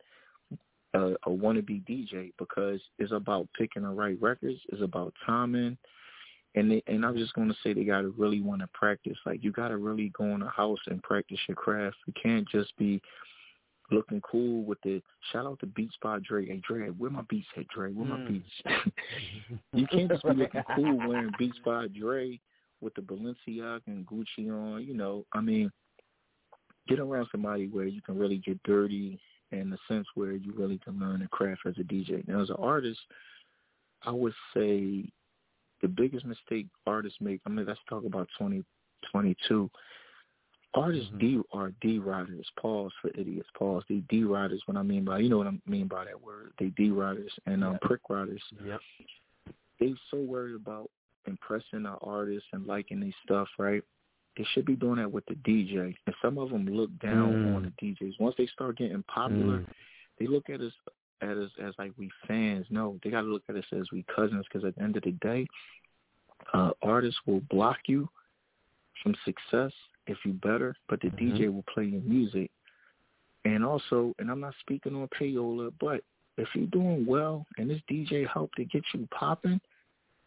a, a wannabe D J, because it's about picking the right records. It's about timing. And they, and I'm just going to say they got to really want to practice. Like, you got to really go in a house and practice your craft. You can't just be looking cool with the, shout out to Beats by Dre. Hey, Dre, where my beats at, Dre? Where my mm. beats? You can't just be looking cool wearing Beats by Dre with the Balenciaga and Gucci on. You know, I mean, get around somebody where you can really get dirty, in the sense where you really can learn the craft as a D J. Now, as an artist, I would say the biggest mistake artists make, I mean, let's talk about twenty twenty-two. Artists mm-hmm. D are D-riders, pause for idiots, pause. They D-riders, what I mean by, you know what I mean by that word. They D-riders and um, yep. prick riders. Yep. They so worried about impressing our artists and liking their stuff, right? They should be doing that with the D J. And some of them look down mm. on the D Js. Once they start getting popular, mm. they look at us at us as like we fans. No, they got to look at us as we cousins, because at the end of the day, uh, artists will block you from success if you better, but the mm-hmm. D J will play your music. And also, and I'm not speaking on payola, but if you're doing well and this D J helped to get you popping,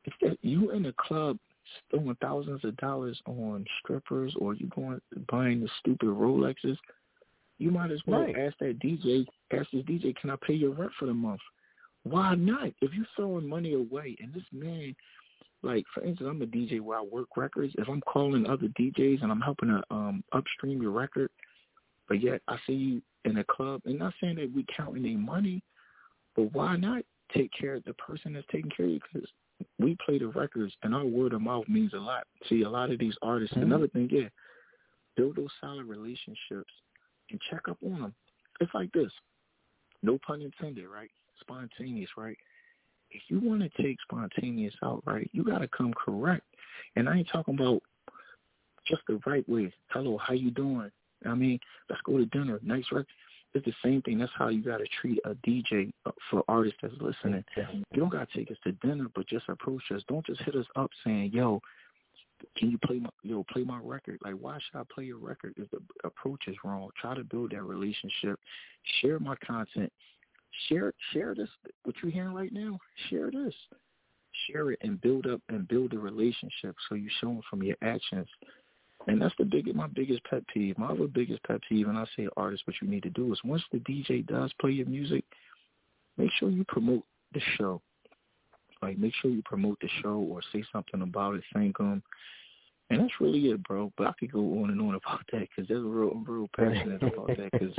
if you in a club throwing thousands of dollars on strippers, or you going buying the stupid Rolexes, you might as well right. ask that D J, ask this D J, can I pay your rent for the month? Why not? If you're throwing money away, and this man, like, for instance, I'm a D J where I work records. If I'm calling other D Js and I'm helping to um, upstream your record, but yet I see you in a club, and not saying that we counting their money, but why not take care of the person that's taking care of you? Because we play the records, and our word of mouth means a lot. See, a lot of these artists, mm-hmm. another thing, yeah, build those solid relationships and check up on them. It's like this, no pun intended, right? Spontaneous, right? If you want to take spontaneous out, right, you got to come correct. And I ain't talking about just the right way. Hello, how you doing? I mean, let's go to dinner. Nice record. It's the same thing. That's how you got to treat a D J for artists that's listening. You don't got to take us to dinner, but just approach us. Don't just hit us up saying, yo, can you play my, yo, play my record? Like, why should I play your record if the approach is wrong? Try to build that relationship. Share my content. Share share this, what you're hearing right now. Share this. Share it and build up and build a relationship so you show them from your actions. And that's the big, my biggest pet peeve. My other biggest pet peeve, and I say artists, what you need to do is once the D J does play your music, make sure you promote the show. Like, make sure you promote the show or say something about it, thank them. And that's really it, bro. But I could go on and on about that because there's a real, I'm real passionate about that because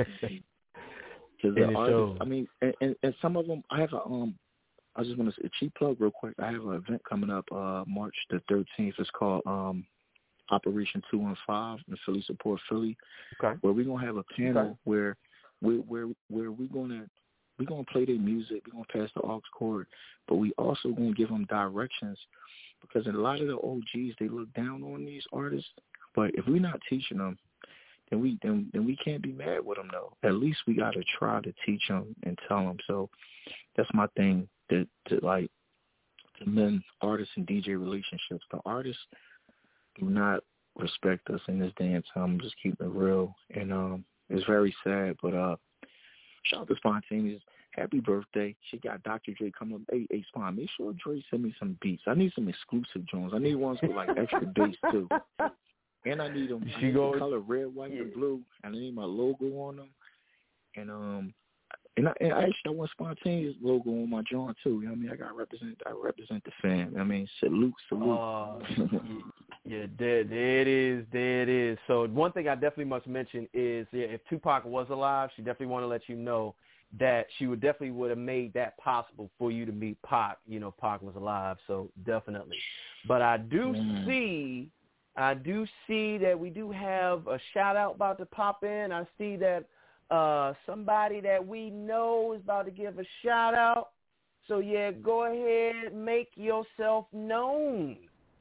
because the artists, I mean, and, and, and some of them, I have a, um, I just want to say a cheap plug real quick. I have an event coming up uh, March the thirteenth. It's called um, Operation two one five in Philly Support Philly, okay. where we're going to have a panel okay. where, where, where, where we're going to, we're going to play their music, we're going to pass the aux cord, but we also going to give them directions because a lot of the O Gs, they look down on these artists, but if we're not teaching them, then we then, then we can't be mad with them, though. At least we got to try to teach them and tell them. So that's my thing, to, to like, to mend artists and D J relationships. The artists do not respect us in this day and time. I'm just keeping it real. And um, it's very sad, but uh, shout out to Spontaneous. Happy birthday. She got Doctor Dre coming up. Hey, hey, Spon, make sure Dre send me some beats. I need some exclusive joints. I need ones with, like, extra bass, too. And I need them I need the color red, white, yeah. and blue. And I need my logo on them. And um, and I, and I actually I want Spontaneous logo on my joint, too. You know what I mean? I got to represent, I represent the fam. I mean, salute, salute. Uh, yeah, there, there it is. There it is. So one thing I definitely must mention is, yeah, if Tupac was alive, she definitely want to let you know that she would definitely would have made that possible for you to meet Pac. You know, Pac was alive, so definitely. But I do mm. see, I do see that we do have a shout out about to pop in. I see that uh, somebody that we know is about to give a shout out. So yeah, go ahead, make yourself known.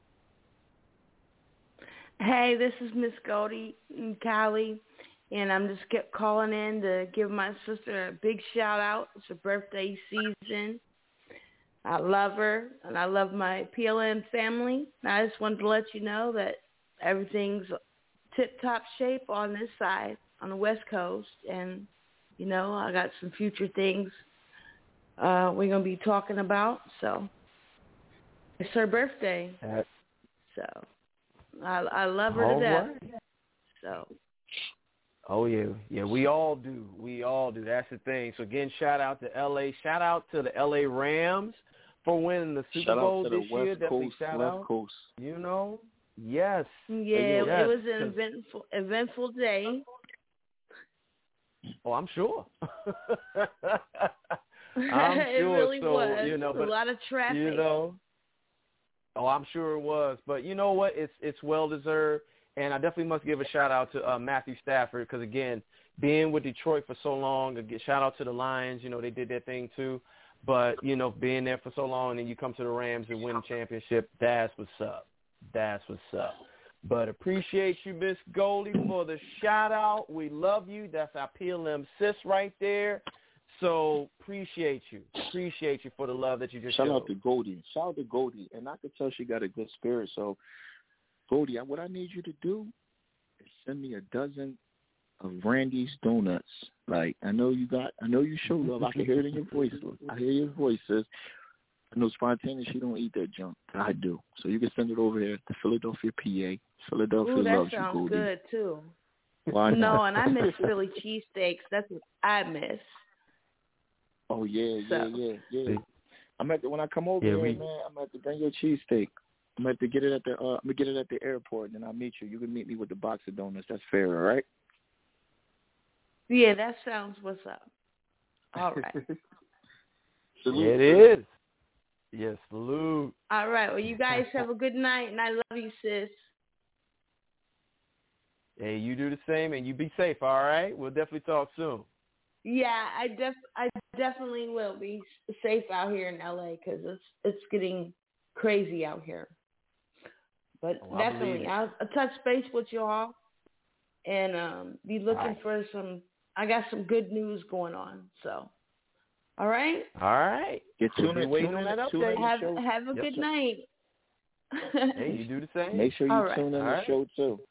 Hey, this is Miss Goldie and Kylie. And I'm just kept calling in to give my sister a big shout out. It's her birthday season. I love her, and I love my P L M family. And I just wanted to let you know that everything's tip-top shape on this side, on the West Coast. And, you know, I got some future things uh, we're going to be talking about. So it's her birthday. Uh, so I, I love her to death. Right. So... Oh, yeah. Yeah, we all do. We all do. That's the thing. So, again, shout out to L A. Shout out to the L A Rams for winning the Super shout Bowl out to this the West year. Coast, Definitely shout West out. Coast. You know? Yes. Yeah, yes. it was an eventful, eventful day. Oh, I'm sure. I'm it sure. really so, was. You know, but, a lot of traffic. You know? Oh, I'm sure it was. But you know what? It's it's well-deserved. And I definitely must give a shout-out to uh, Matthew Stafford because, again, being with Detroit for so long, again, shout-out to the Lions. You know, they did their thing too. But, you know, being there for so long and then you come to the Rams and win the championship, that's what's up. That's what's up. But appreciate you, Miss Goldie, for the shout-out. We love you. That's our P L M sis right there. So appreciate you. Appreciate you for the love that you just shout showed. Shout out to Goldie. Shout out to Goldie. And I could tell she got a good spirit, so – Goldie, what I need you to do is send me a dozen of Randy's donuts. Like, I know you got, I know you show love. I can hear it in your voice. I hear your voice, sis. I know Spontaneous, she don't eat that junk. I do. So you can send it over there to Philadelphia, P A. Philadelphia Ooh, that loves sounds you, Goldie. good, too. Why no, not? and I miss Philly cheesesteaks. That's what I miss. Oh, yeah, so. yeah, yeah, yeah. I'm at the, when I come over yeah, here, we, man, I'm going to have to bring you a cheesesteak. I'm going to have to get it at the, uh, I'm gonna get it at the airport, and then I'll meet you. You can meet me with the box of donuts. That's fair, all right? Yeah, that sounds what's up. All right. It is. Yes, salute. All right. Well, you guys have a good night, and I love you, sis. Hey, you do the same, and you be safe, all right? We'll definitely talk soon. Yeah, I def I definitely will be safe out here in L A because it's it's getting crazy out here. But oh, definitely, I'll, I'll touch base with y'all and um, be looking right. for some. I got some good news going on, so. All right. All right. Get we'll tuned waiting tune on that update. Have show. have a yep. good night. Hey, you do the same. Make sure you All right. tune in All the right. show too.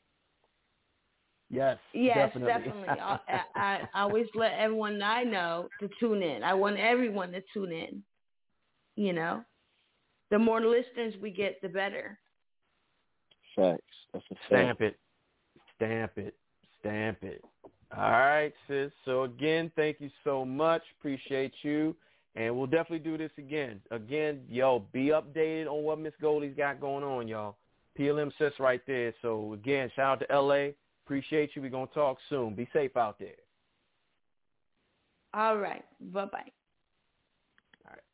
Yes. Yes, definitely. definitely. I, I, I always let everyone I know to tune in. I want everyone to tune in. You know, the more listeners we get, the better. Facts. That's a fact. Stamp it. Stamp it. Stamp it. All right, sis. So, again, thank you so much. Appreciate you. And we'll definitely do this again. Again, yo, be updated on what Miss Goldie's got going on, y'all. P L M sis right there. So, again, shout out to L A. Appreciate you. We're going to talk soon. Be safe out there. All right. Bye-bye. All right.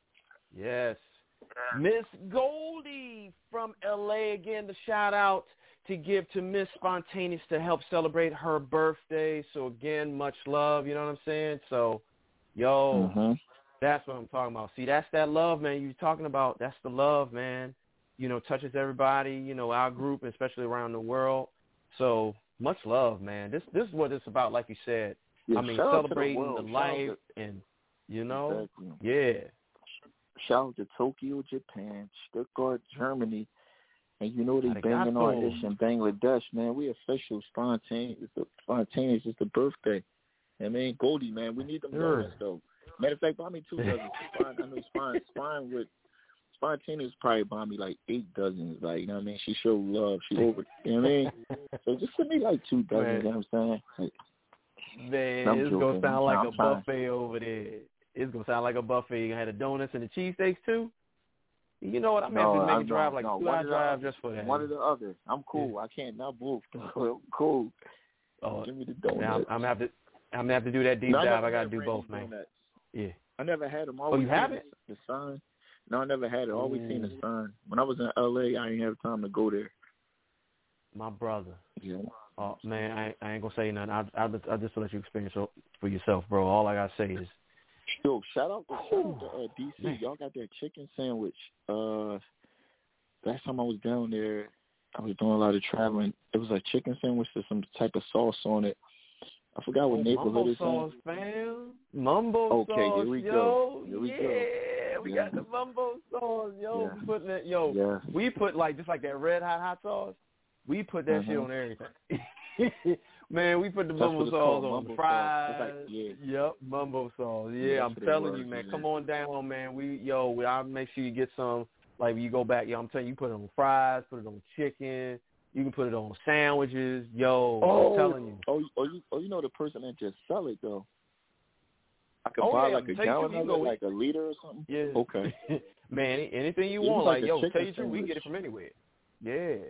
Yes. Miss Goldie from L A. Again, the shout out to give to Miss Spontaneous to help celebrate her birthday. So, again, much love. You know what I'm saying? So, yo, mm-hmm. That's what I'm talking about. See, that's that love, man. You're talking about that's the love, man. You know, touches everybody, you know, our group, especially around the world. So much love, man. This this is what it's about, like you said. Yeah, I mean, shout out to the celebrating world. the Shout out life to- and, you know, Exactly. yeah. Shout out to Tokyo, Japan, Stuttgart, Germany, and you know they Arigato. banging on ish in Bangladesh, man. We official. Spontaneous. The Spontaneous is the birthday. I mean, Goldie, man, we need them Sure. donuts though. Matter of fact, buy me two dozens. Spine, I know Spine, Spine would. Spontaneous probably buy me like eight dozens. Like, you know what I mean? She showed love. She over. You know what I mean? So just send me like two dozens. Man. You know what I'm saying? Like, Man, I'm it's joking. going to sound like I'm a fine. buffet over there. It's going to sound like a buffet. You had the donuts and the cheesesteaks too? You know what? I may have No, to make I- a drive no, like no, a two-hour one or the drive other. just for that. One or the other. I'm cool. I can't not both. I'm cool. Oh, Give me the donuts. man, I'm, I'm have to. I'm gonna have to do that deep No, I dive. never I gotta had do Randy's both, man. donuts. Yeah. I never had them. Oh, you haven't? The sign. No, I never had it. Always seen the Ooh. sign. When I was in L A, I didn't have time to go there. My brother. Yeah. Oh man, I, I ain't gonna say nothing. I I I just let you experience it for yourself, bro. All I gotta say is, Yo, shout out to, shout out to uh, D C. Man. Y'all got that chicken sandwich. Uh, last time I was down there, I was doing a lot of traveling. It was a chicken sandwich with some type of sauce on it. I forgot what oh, neighborhood Mumbo it's sauce, in. fam. Mumbo Okay, sauce, here we yo. go. Here we yeah, go. we Yeah. got the mumbo sauce, yo. Yeah. We putting it, yo. Yeah. We put like just like that red hot hot sauce. We put that shit Mhm. on everything. Man, we put the That's mumbo what it's sauce called, on mumbo the sauce. fries. It's like- yeah. Yep, mumbo sauce. Yeah, Yeah, I'm that's what it telling was, you, man. yeah. Come on down, man. We yo, we, I'll make sure you get some. Like when you go back, yo, I'm telling you, you put it on fries, put it on chicken. You can put it on sandwiches. Yo, Oh, I'm telling you. Oh, oh, you, oh, you know the person that just sell it though. I could Oh, buy yeah, like a take gallon two, you of go it, eat. like a liter or something. Yeah. Okay. Man, anything you Even want, like like, a yo, chicken tell you the truth, we can get sandwich. it from anywhere. Yeah.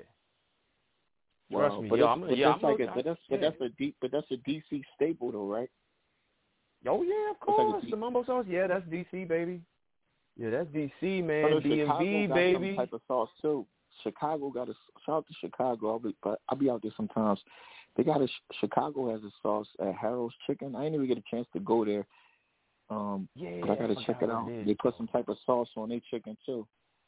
Wow, Trust me, but yo, that's, I'm but yeah, that's I'm like no, a, but that's yeah. but that's a deep, but that's a D C staple though, right? Oh yeah, of That's like a course. D- The mumbo sauce, yeah, that's D C, baby. Yeah, that's D C, I man. know D M V, Chicago got baby. some type of sauce too. Chicago got a shout out to Chicago. I'll be, but I'll be out there sometimes. They got a Chicago has a sauce at Harold's Chicken. I didn't even get a chance to go there. Um, Yeah, but I gotta I check forgot it out. what it is. They put some type of sauce on their chicken too.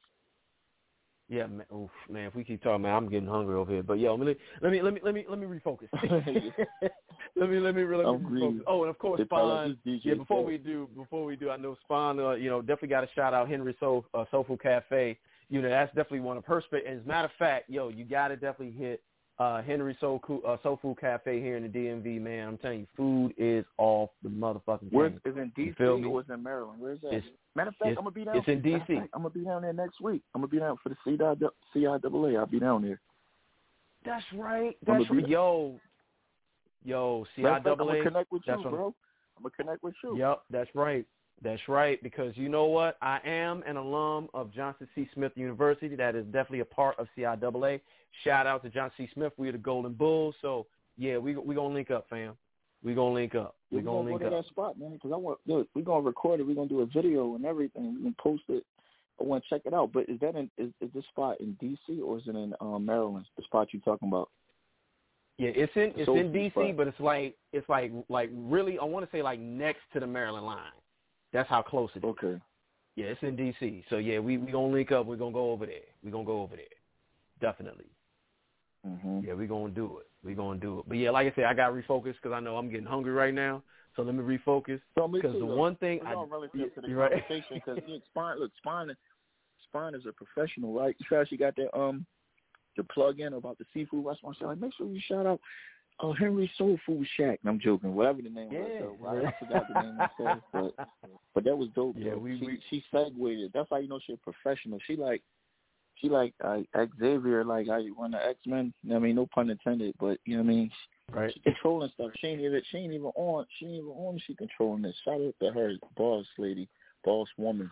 Yeah, man. Oof, man. If we keep talking, man, I'm getting hungry over here. But yo, let me let me let me let me let me refocus. let me let me let me I'm refocus. greedy. Oh, and of course, They tell us Spawn. this D J Yeah, before set. we do, before we do, I know Spawn. Uh, you know, definitely got to shout out Henry Soul uh, Soulful Cafe. You know, that's definitely one of her. Sp- as a matter of fact, yo, you got to definitely hit uh, Henry Soul, uh, Soul Food Cafe here in the D M V, man. I'm telling you, food is off the motherfucking Where chain. is it in D C or is it in Maryland? Where's that? It's, Matter of fact, it's, I'm gonna be down. It's in D C. I'm gonna be down there next week. I'm gonna be down for the C I A A. I'll be down there. That's right. That's right. Yo, yo, C I A A. I'm gonna connect with you, what, bro. I'm gonna connect with you. Yep, that's right. That's right, because you know what? I am an alum of Johnson C. Smith University. That is definitely a part of C I A A. Shout out to Johnson C. Smith. We're the Golden Bulls. So, yeah, we we going to link up, fam. We're going to link up. We're yeah, going to link go to up. that spot, man, because I want, look, we're going to record it. We're going to do a video and everything. We're going to post it. I want to check it out. But is that in, is, is this spot in D C or is it in um, Maryland, the spot you're talking about? Yeah, it's in it's in D C, spot. but it's like it's like like really I want to say like next to the Maryland line. That's how close it is. Okay. Yeah, it's in D C. So yeah, we we gonna link up. We're gonna go over there. We're gonna go over there. Definitely. Mm-hmm. Yeah, we're gonna do it. We're gonna do it. But yeah, like I said, I got to refocus because I know I'm getting hungry right now. So let me refocus. Because so the look, one thing we're I gonna really you, to the you're right. conversation because Spine, look, Spine, Spine is a professional, right? You actually got that um the plug in about the seafood restaurant. So like, make sure you shout out uh, Henry Soul Food Shack. And I'm joking, whatever the name yeah. was. Though, right? I forgot the name myself, but but that was dope. Yeah, though. we, she we she segued it. That's how you know she's a professional. She like she like uh, Xavier, like I one of the X Men. I mean, no pun intended, but you know what I mean. Right. She controlling stuff. She ain't even she ain't even on. She ain't even on. She controlling this. Shout out to her, boss lady, boss woman.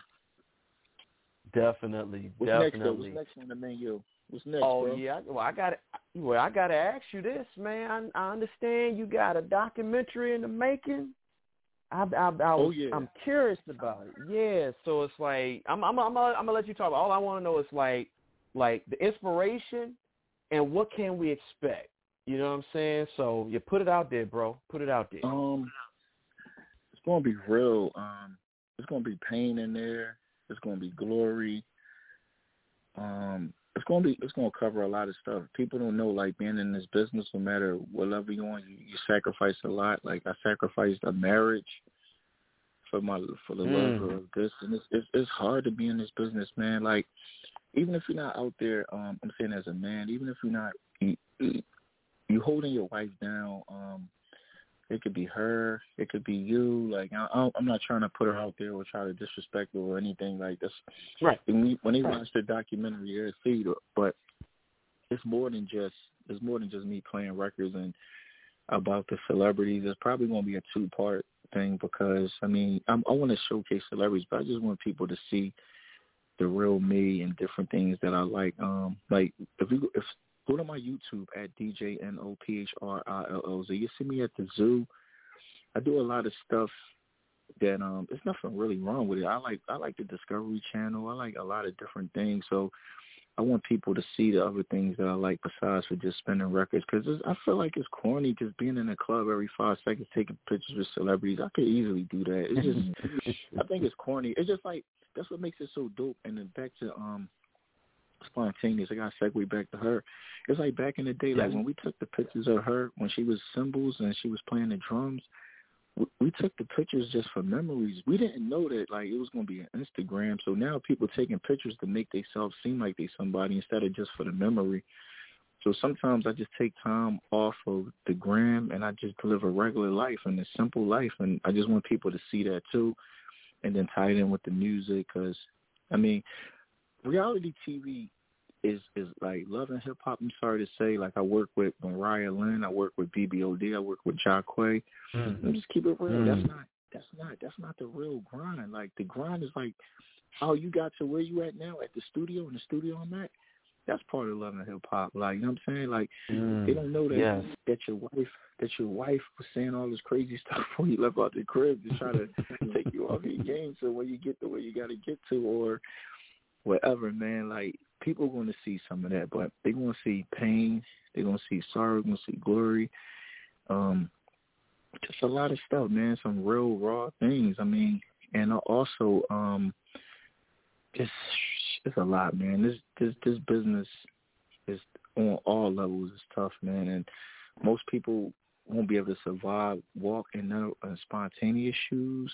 Definitely, What's definitely. next, though? What's next on the menu? What's next, oh bro? yeah, well I got to well I got to ask you this, man. I, I understand you got a documentary in the making. I, I, I was, oh yeah. I'm curious about it. Yeah, so it's like I'm I'm I'm gonna, I'm gonna let you talk about. All I want to know is like like the inspiration and what can we expect. You know what I'm saying? So you put it out there, bro. Put it out there. Um, it's gonna be real. Um, it's gonna be pain in there. It's gonna be glory. Um, it's gonna be it's gonna cover a lot of stuff. People don't know, like being in this business, no matter what level you're on, you, you sacrifice a lot. Like I sacrificed a marriage for my for the mm. love of this, and it's, it's it's hard to be in this business, man. Like even if you're not out there, um, I'm saying as a man, even if you're not you, you holding your wife down. Um, It could be her. It could be you. Like I, I'm not trying to put her out there or try to disrespect her or anything like this. Right. When, we, when they right. watch the documentary, you'll see it. But it's more than just it's more than just me playing records and about the celebrities. It's probably going to be a two part thing because I mean I'm, I want to showcase celebrities, but I just want people to see the real me and different things that I like. Um, like if we if go to my YouTube at D J N O P H R I L L Z. You see me at the zoo. I do a lot of stuff that um, there's nothing really wrong with it. I like I like the Discovery Channel. I like a lot of different things. So I want people to see the other things that I like besides for just spinning records. Because I feel like it's corny just being in a club every five seconds taking pictures with celebrities. I could easily do that. It's just I think it's corny. It's just like that's what makes it so dope. And then back to um. Spontaneous. I got to segue back to her. It's like back in the day, like when we took the pictures of her when she was Symbols and she was playing the drums. We, we took the pictures just for memories. We didn't know that like it was going to be an Instagram. So now people taking pictures to make themselves seem like they somebody instead of just for the memory. So sometimes I just take time off of the gram and I just live a regular life and a simple life, and I just want people to see that too, and then tie it in with the music because I mean. Reality T V is is like love and hip hop. I'm sorry to say, like I work with Mariah Lynn, I work with B B O D, I work with Jacquay. Mm-hmm. Just keep it real. Mm-hmm. That's not that's not that's not the real grind. Like the grind is like how you got to where you at now at the studio and the studio I'm at. That's part of love and hip hop. Like you know what I'm saying? Like mm, they don't know that yes. that your wife that your wife was saying all this crazy stuff before you left out the crib to try to take you off your game so when you get to where you got to get to or whatever, man, like, people are going to see some of that, but they're going to see pain, they're going to see sorrow, they're going to see glory, um, just a lot of stuff, man, some real raw things, I mean, and also, um, just, it's a lot, man, this, this, this business is, on all levels, is tough, man, and most people won't be able to survive, walk in their uh, spontaneous shoes,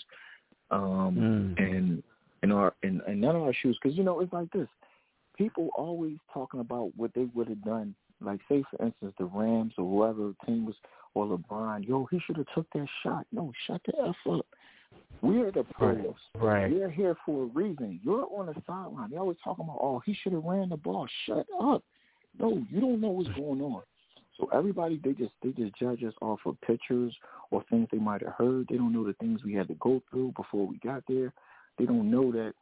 um, mm. and in our in, in none of our shoes, because you know it's like this. People always talking about what they would have done Like, say, for instance, the Rams or whoever team was, or LeBron, yo, he should have took that shot. No, shut the F up. We're the pros. Right. We're here for a reason. You're on the sideline. They always talking about, oh, he should have ran the ball. Shut up. No, you don't know what's going on. So everybody, they just they just judge us off of pictures or things they might have heard. They don't know the things we had to go through before we got there. They don't know that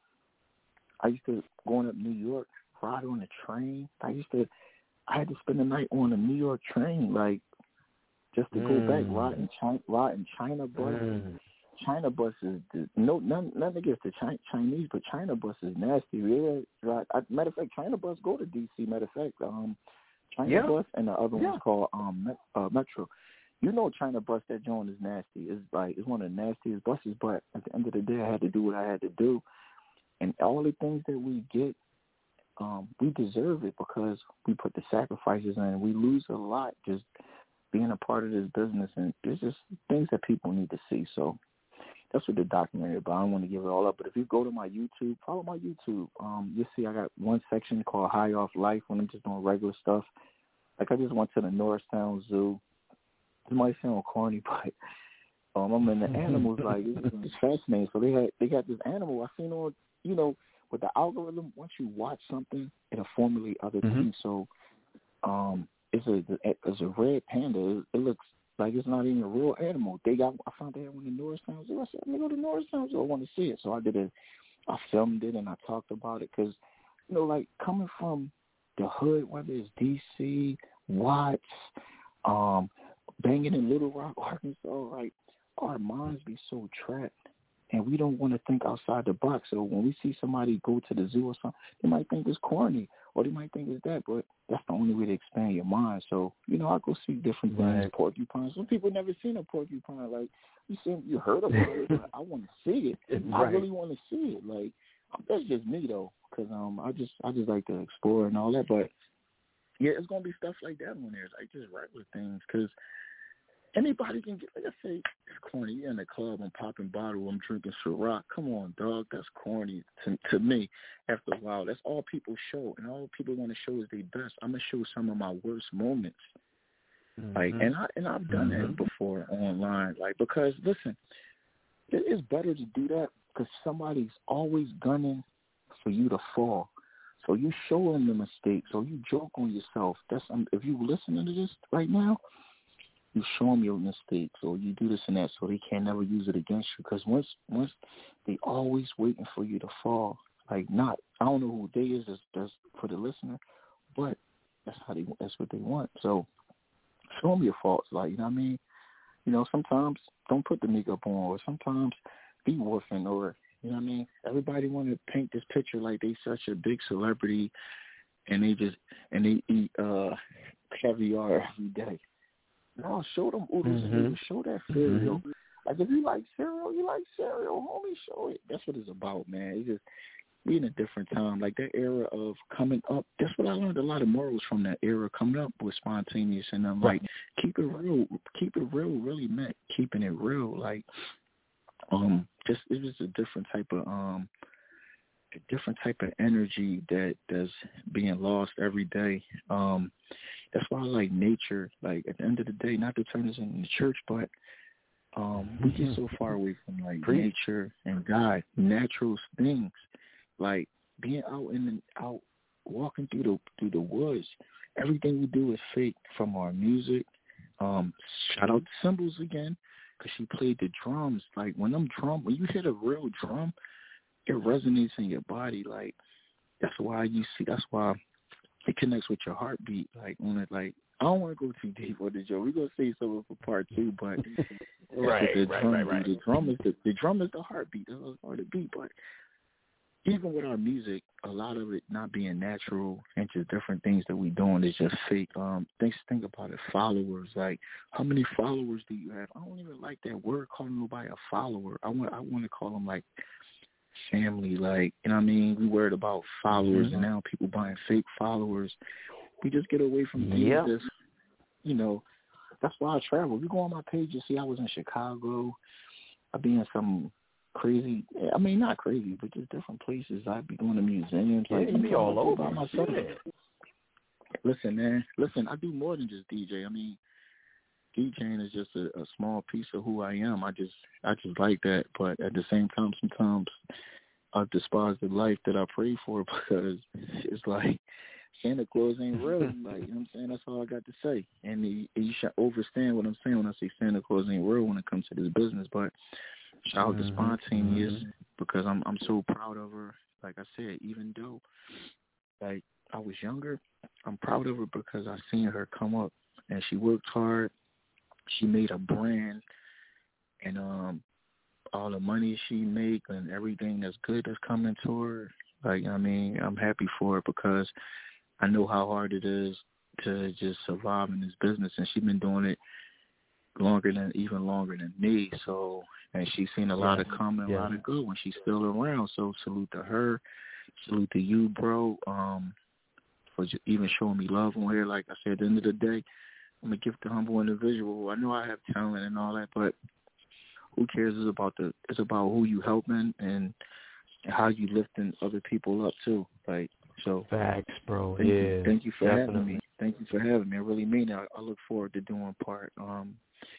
I used to, going up New York, ride on the train. I used to, I had to spend the night on a New York train, like, just to mm. go back, riding China, riding China bus. Mm. China bus is, no, none, nothing against the Chi- Chinese, but China bus is nasty. Yeah, right. I, matter of fact, China bus go to D C. Matter of fact, um, China yeah. bus and the other yeah. one's called um uh, Metro. You know, China bus, that joint is nasty. It's like it's one of the nastiest buses. But at the end of the day, I had to do what I had to do, and all the things that we get, um, we deserve it because we put the sacrifices in. We lose a lot just being a part of this business, and there's just things that people need to see. So. That's what the documentary about. I don't want to give it all up, but if you go to my YouTube, follow my YouTube. Um, you'll see I got one section called High Off Life when I'm just doing regular stuff. Like I just went to the Norristown Zoo. It might sound corny, but um, I'm in the animals. Like it's, it's fascinating. So they had they got this animal I seen on, you know, with the algorithm. Once you watch something, it'll formulate other mm-hmm. things. So um, it's a it's a red panda. It, it looks. Like, it's not even a real animal. They got, I found that one in Norristown Zoo. I said, let me go to Norristown Zoo. I want to see it. So I did it. I filmed it and I talked about it because, you know, like coming from the hood, whether it's D C, Watts, um, banging in Little Rock, Arkansas, like our minds be so trapped and we don't want to think outside the box. So when we see somebody go to the zoo or something, they might think it's corny or they might think it's that, but that's the only way to expand your mind. So, you know, I go see different right. things, porcupines. Some people never seen a porcupine. Like, you see, you heard about it, but I want to see it. Right. I really want to see it. Like, that's just me, though, because um, I just I just like to explore and all that. But, yeah, it's going to be stuff like that on there, like just regular things, because anybody can get, like I say, it's corny. You're in the club, I'm popping bottle, I'm drinking Ciroc. Come on, dog, that's corny to, to me. After a while, that's all people show, and all people want to show is their best. I'm gonna show some of my worst moments, mm-hmm. like, and I and I've done mm-hmm. that before online, like because listen, it is better to do that because somebody's always gunning for you to fall. So you show them the mistakes, or you joke on yourself. That's um, if you listening to this right now. You show them your mistakes, or you do this and that, so they can never use it against you. Because once, once they always waiting for you to fall. Like not, I don't know who they is. That's, that's for the listener, but that's how they. That's what they want. So show them your faults. Like you know what I mean. You know, sometimes don't put the makeup on, or sometimes be woofing, or you know what I mean. Everybody want to paint this picture like they such a big celebrity, and they just and they eat uh, caviar every day. No, show them oodles mm-hmm. and oodles. Show that cereal. Mm-hmm. Like, if you like cereal, you like cereal. Homie, show it. That's what it's about, man. It's just being a different time. Like, that era of coming up, that's what I learned a lot of morals from that era, coming up with Spontaneous. And I'm like, keep it real. Keep it real really meant keeping it real. Like, um, just, it was a different type of, um, a different type of energy that that's being lost every day. Um, that's why I like nature. Like at the end of the day, not to turn this into the church, but um, we get so far away from like Preach. nature and God, natural things. Like being out in the, out walking through the through the woods. Everything we do is fake, from our music. Um, shout out to Cymbals again, because she played the drums. Like when them drum, when you hit a real drum, it resonates in your body. Like that's why you see. That's why it connects with your heartbeat. Like on it. Like I don't want to go too deep on the joke. We're gonna say something for part two, but right, the right, drum right, right. The drum is the the drum is the heartbeat. That's part of the beat. But even with our music, a lot of it not being natural and just different things that we doing is just fake. Um, think think about it. Followers. Like how many followers do you have? I don't even like that word, calling nobody a follower. I want I want to call them like family. Like, you know what I mean? We worried about followers, mm-hmm. and now people buying fake followers. We just get away from things yep. that's, you know, that's why I travel. You go on my page, you see I was in Chicago. I be in some crazy, I mean, not crazy, but just different places. I'd be going to museums. Yeah, like, you be all over. By myself. Yeah. Listen, man. Listen, I do more than just D J. I mean, DJing is just a, a small piece of who I am. I just, I just like that. But at the same time, sometimes I despise the life that I pray for because it's like Santa Claus ain't real. Like, you know what I'm saying? That's all I got to say. And he, he should understand what I'm saying when I say Santa Claus ain't real when it comes to this business. But shout out to Spontaneous mm-hmm. because I'm I'm so proud of her. Like I said, even though like I was younger, I'm proud of her because I seen her come up and she worked hard. She made a brand, and um, all the money she make and everything that's good that's coming to her. Like, I mean, I'm happy for her because I know how hard it is to just survive in this business, and she's been doing it longer than even longer than me. So, and she's seen a yeah. lot of come and yeah. a lot of good when she's still around. So, salute to her, salute to you, bro, um, for even showing me love on here. Like I said, at the end of the day, I'm a gifted, humble individual. I know I have talent and all that, but who cares? It's about the it's about who you helping and how you lifting other people up too. Like so. Facts, bro. Thank yeah. You, thank you for definitely. having me. Thank you for having me. I really mean it. I, I look forward to doing part um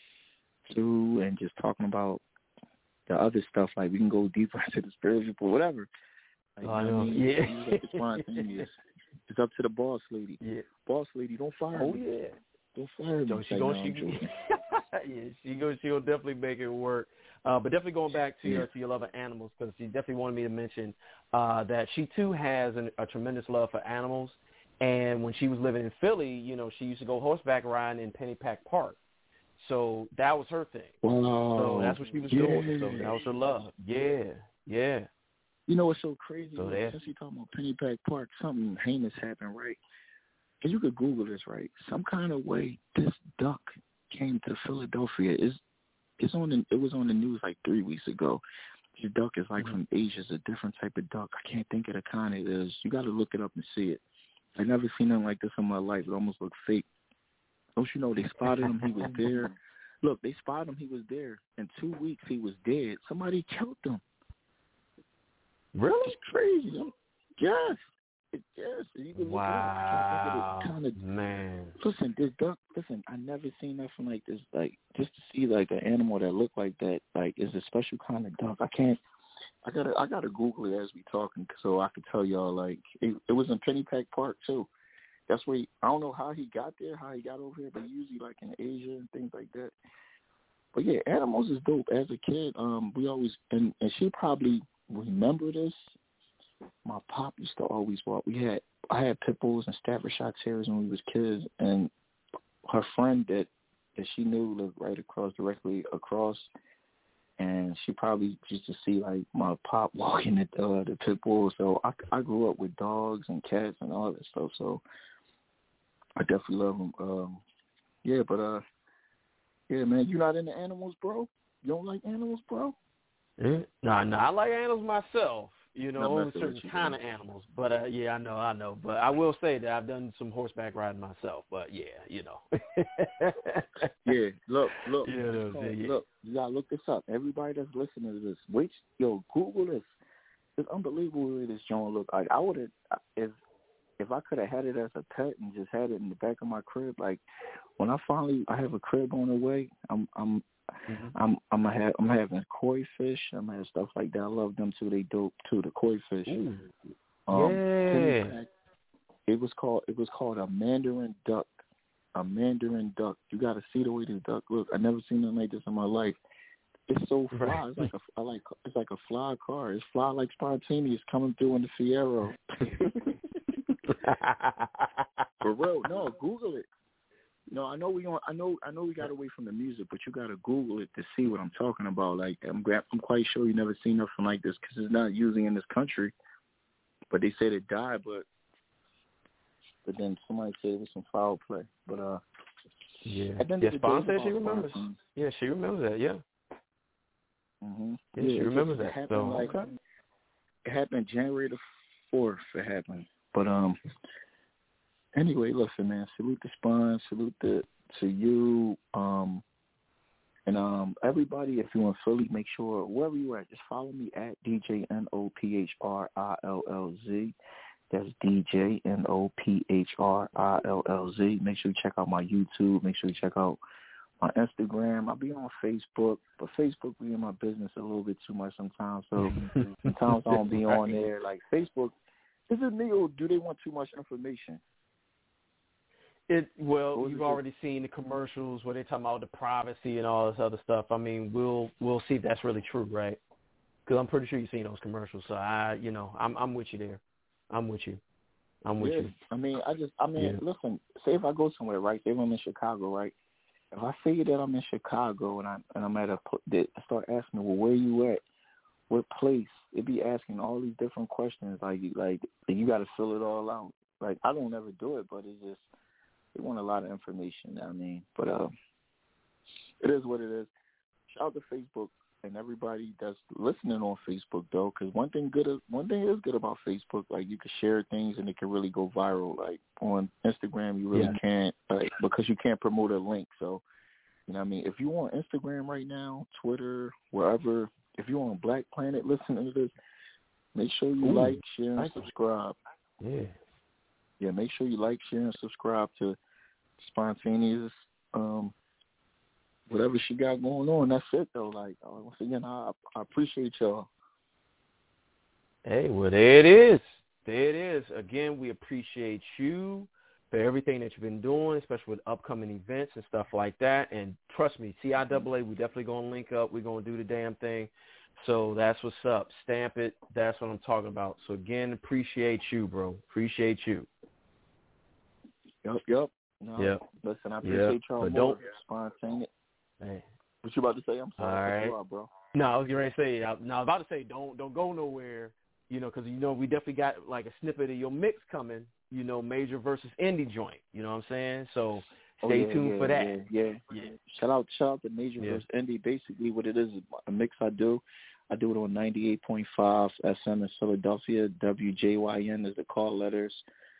two and just talking about the other stuff. Like we can go deeper into the spiritual, but whatever. Like, oh, I know. know. Yeah. It's, it's up to the boss lady. Yeah. Boss lady, don't fire oh, me. Oh yeah. Don't fire me. So she going she yeah, she go she'll definitely make it work. Uh, but definitely going back to yeah. your to your love of animals, because she definitely wanted me to mention uh, that she too has an, a tremendous love for animals. And when she was living in Philly, you know, she used to go horseback riding in Pennypack Park. So that was her thing. Wow. So that's what she was yeah. doing. So that was her love. Yeah, yeah. You know what's so crazy? So Since you talking about Pennypack Park, something heinous happened, right? And you could Google this, right? Some kind of way this duck came to Philadelphia. It's, it's on the, it was on the news like three weeks ago. This duck is like mm-hmm. from Asia. It's a different type of duck. I can't think of the kind it is. You got to look it up and see it. I've never seen nothing like this in my life. It almost looked fake. Don't you know they spotted him? He was there. Look, they spotted him. He was there. In two weeks, he was dead. Somebody killed him. Really? It's crazy. Yes. It, yes. You can wow. Kind of, man. Listen, this duck, listen, I never seen nothing like this. Like, just to see, like, an animal that looked like that, like, is a special kind of duck. I can't, I gotta, I gotta Google it as we talking so I can tell y'all, like, it, it was in Pennypack Park, too. That's where, he, I don't know how he got there, how he got over here, but usually, like, in Asia and things like that. But, yeah, animals is dope. As a kid, um, we always, and, and she probably remember this. My pop used to always walk. We had I had pit bulls and Staffordshire Terriers when we was kids, and her friend that that she knew lived right across, directly across, and she probably used to see like my pop walking the uh, the pit bulls. So I I grew up with dogs and cats and all that stuff. So I definitely love them. Um, yeah, but uh, yeah, man, you not into animals, bro? You don't like animals, bro? Yeah. No, no, I like animals myself. You know, only certain kind of animals. But, uh, yeah, I know, I know. But I will say that I've done some horseback riding myself. But, yeah, you know. yeah, look, look. Yeah, no, called, yeah. Look, you got to look this up. Everybody that's listening to this, wait, yo, Google this. It's unbelievable what this joint look like. I would have, if if I could have had it as a pet and just had it in the back of my crib, like, when I finally, I have a crib on the way, I'm, I'm, Mm-hmm. I'm I'm gonna have I'm having koi fish. I'm gonna have stuff like that. I love them too. They dope too. The koi fish. Ooh. Um, yeah. It was called it was called a mandarin duck. A mandarin duck. You got to see the way this duck looks. I never seen nothing like this in my life. It's so fly. Right. It's like a I like it's like a fly car. It's fly like Spontaneous coming through in the Fiero. For real. No, Google it. No, I know we on. I know. I know we got away from the music, but you got to Google it to see what I'm talking about. Like, I'm, I'm quite sure you never seen nothing like this because it's not using in this country. But they said it died, but but then somebody said it was some foul play. But uh, yeah, yeah. Spawn said she remembers. Spawn. Yeah, she remembers that. Yeah. Mm-hmm. Yeah, yeah, she remembers just, that. It so like, okay. It happened January the fourth. It happened, but um. Anyway, listen, man, salute to Spawn, salute to, to you, um, and um, everybody, if you're in Philly, make sure, wherever you at, just follow me at D J N O P H R I L L Z, That's D J N O P H R I L L Z. Make sure you check out my YouTube. Make sure you check out my Instagram. I'll be on Facebook, but Facebook be in my business a little bit too much sometimes. So sometimes I don't be on there. Like Facebook, is it me or do they want too much information? It well, you've already seen the commercials where they talking about the privacy and all this other stuff. I mean, we'll we'll see if that's really true, right? Because I'm pretty sure you've seen those commercials. So I, you know, I'm I'm with you there. I'm with you. I'm with yeah. you. I mean, I just, I mean, yeah. listen. Say if I go somewhere, right? Say if I'm in Chicago, right? If I figure that I'm in Chicago and I and I'm at a, they start asking, well, where you at? What place? It be asking all these different questions. Like, like you got to fill it all out. Like, I don't ever do it, but it's just they want a lot of information. I mean, but uh, it is what it is. Shout out to Facebook and everybody that's listening on Facebook, though, because one thing good, one thing is good about Facebook, like you can share things and it can really go viral. Like on Instagram, you really yeah. can't, like, because you can't promote a link. So, you know what I mean? If you on Instagram right now, Twitter, wherever, if you're on Black Planet listening to this, make sure you Ooh, like, share, and subscribe. Yeah. Yeah, make sure you like, share, and subscribe to Spontaneous, um, whatever she got going on. That's it, though. Like, uh, once again, I, I appreciate y'all. Hey, well, there it is. There it is. Again, we appreciate you for everything that you've been doing, especially with upcoming events and stuff like that. And trust me, C I A A, we definitely going to link up. We're going to do the damn thing. So that's what's up. Stamp it. That's what I'm talking about. So, again, appreciate you, bro. Appreciate you. Yep, yep. No, yep. Listen, I appreciate yep. y'all but more. Don't, Spontaneous. Hey. What you about to say? I'm sorry. All right. You out, bro. No, I was going to say, I, no, I was about to say, don't don't go nowhere, you know, because, you know, we definitely got like a snippet of your mix coming, you know, Major versus Indie joint. You know what I'm saying? So stay oh, yeah, tuned yeah, for that. Yeah, yeah, yeah. Shout out, shout out to Major yeah. versus Indie. Basically, what it is is a mix I do. I do it on ninety-eight point five S M in Philadelphia. W J Y N is the call letters.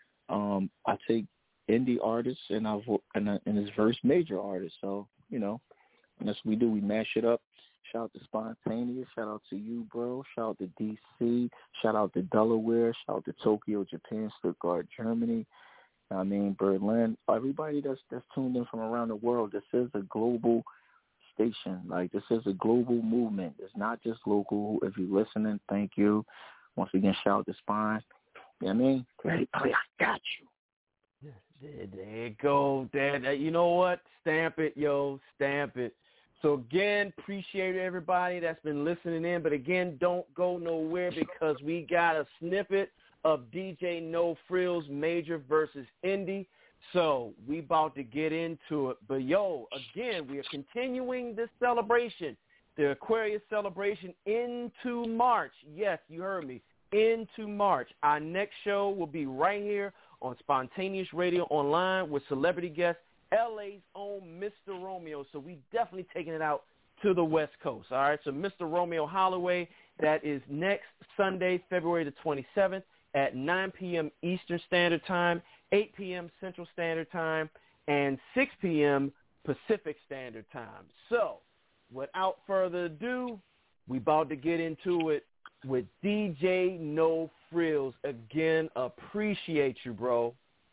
Um, I take indie artists and I and, and it's verse major artists. So you know, and that's what we do. We mash it up. Shout out to Spontaneous. Shout out to you, bro. Shout out to D C. Shout out to Delaware. Shout out to Tokyo, Japan, Stuttgart, Germany. I mean Berlin. Everybody that's that's tuned in from around the world. This is a global station. Like, this is a global movement. It's not just local. If you're listening, thank you. Once again, shout out to Spine. You know what I mean? Ready, play, I got you. There, there you go. There, you know what? Stamp it, yo. Stamp it. So, again, appreciate everybody that's been listening in. But, again, don't go nowhere because we got a snippet of D J No Frills Major versus Indie. So we about to get into it. But, yo, again, we are continuing this celebration, the Aquarius celebration into March. Yes, you heard me, into March. Our next show will be right here on Spontaneous Radio Online with celebrity guest, L A's own Mister Romeo. So we definitely taking it out to the West Coast. All right, so Mister Romeo Holloway, that is next Sunday, February the twenty-seventh at nine p.m. Eastern Standard Time, eight p.m. Central Standard Time, and six p.m. Pacific Standard Time. So, without further ado, we about to get into it with D J No Frills. Again, appreciate you, bro.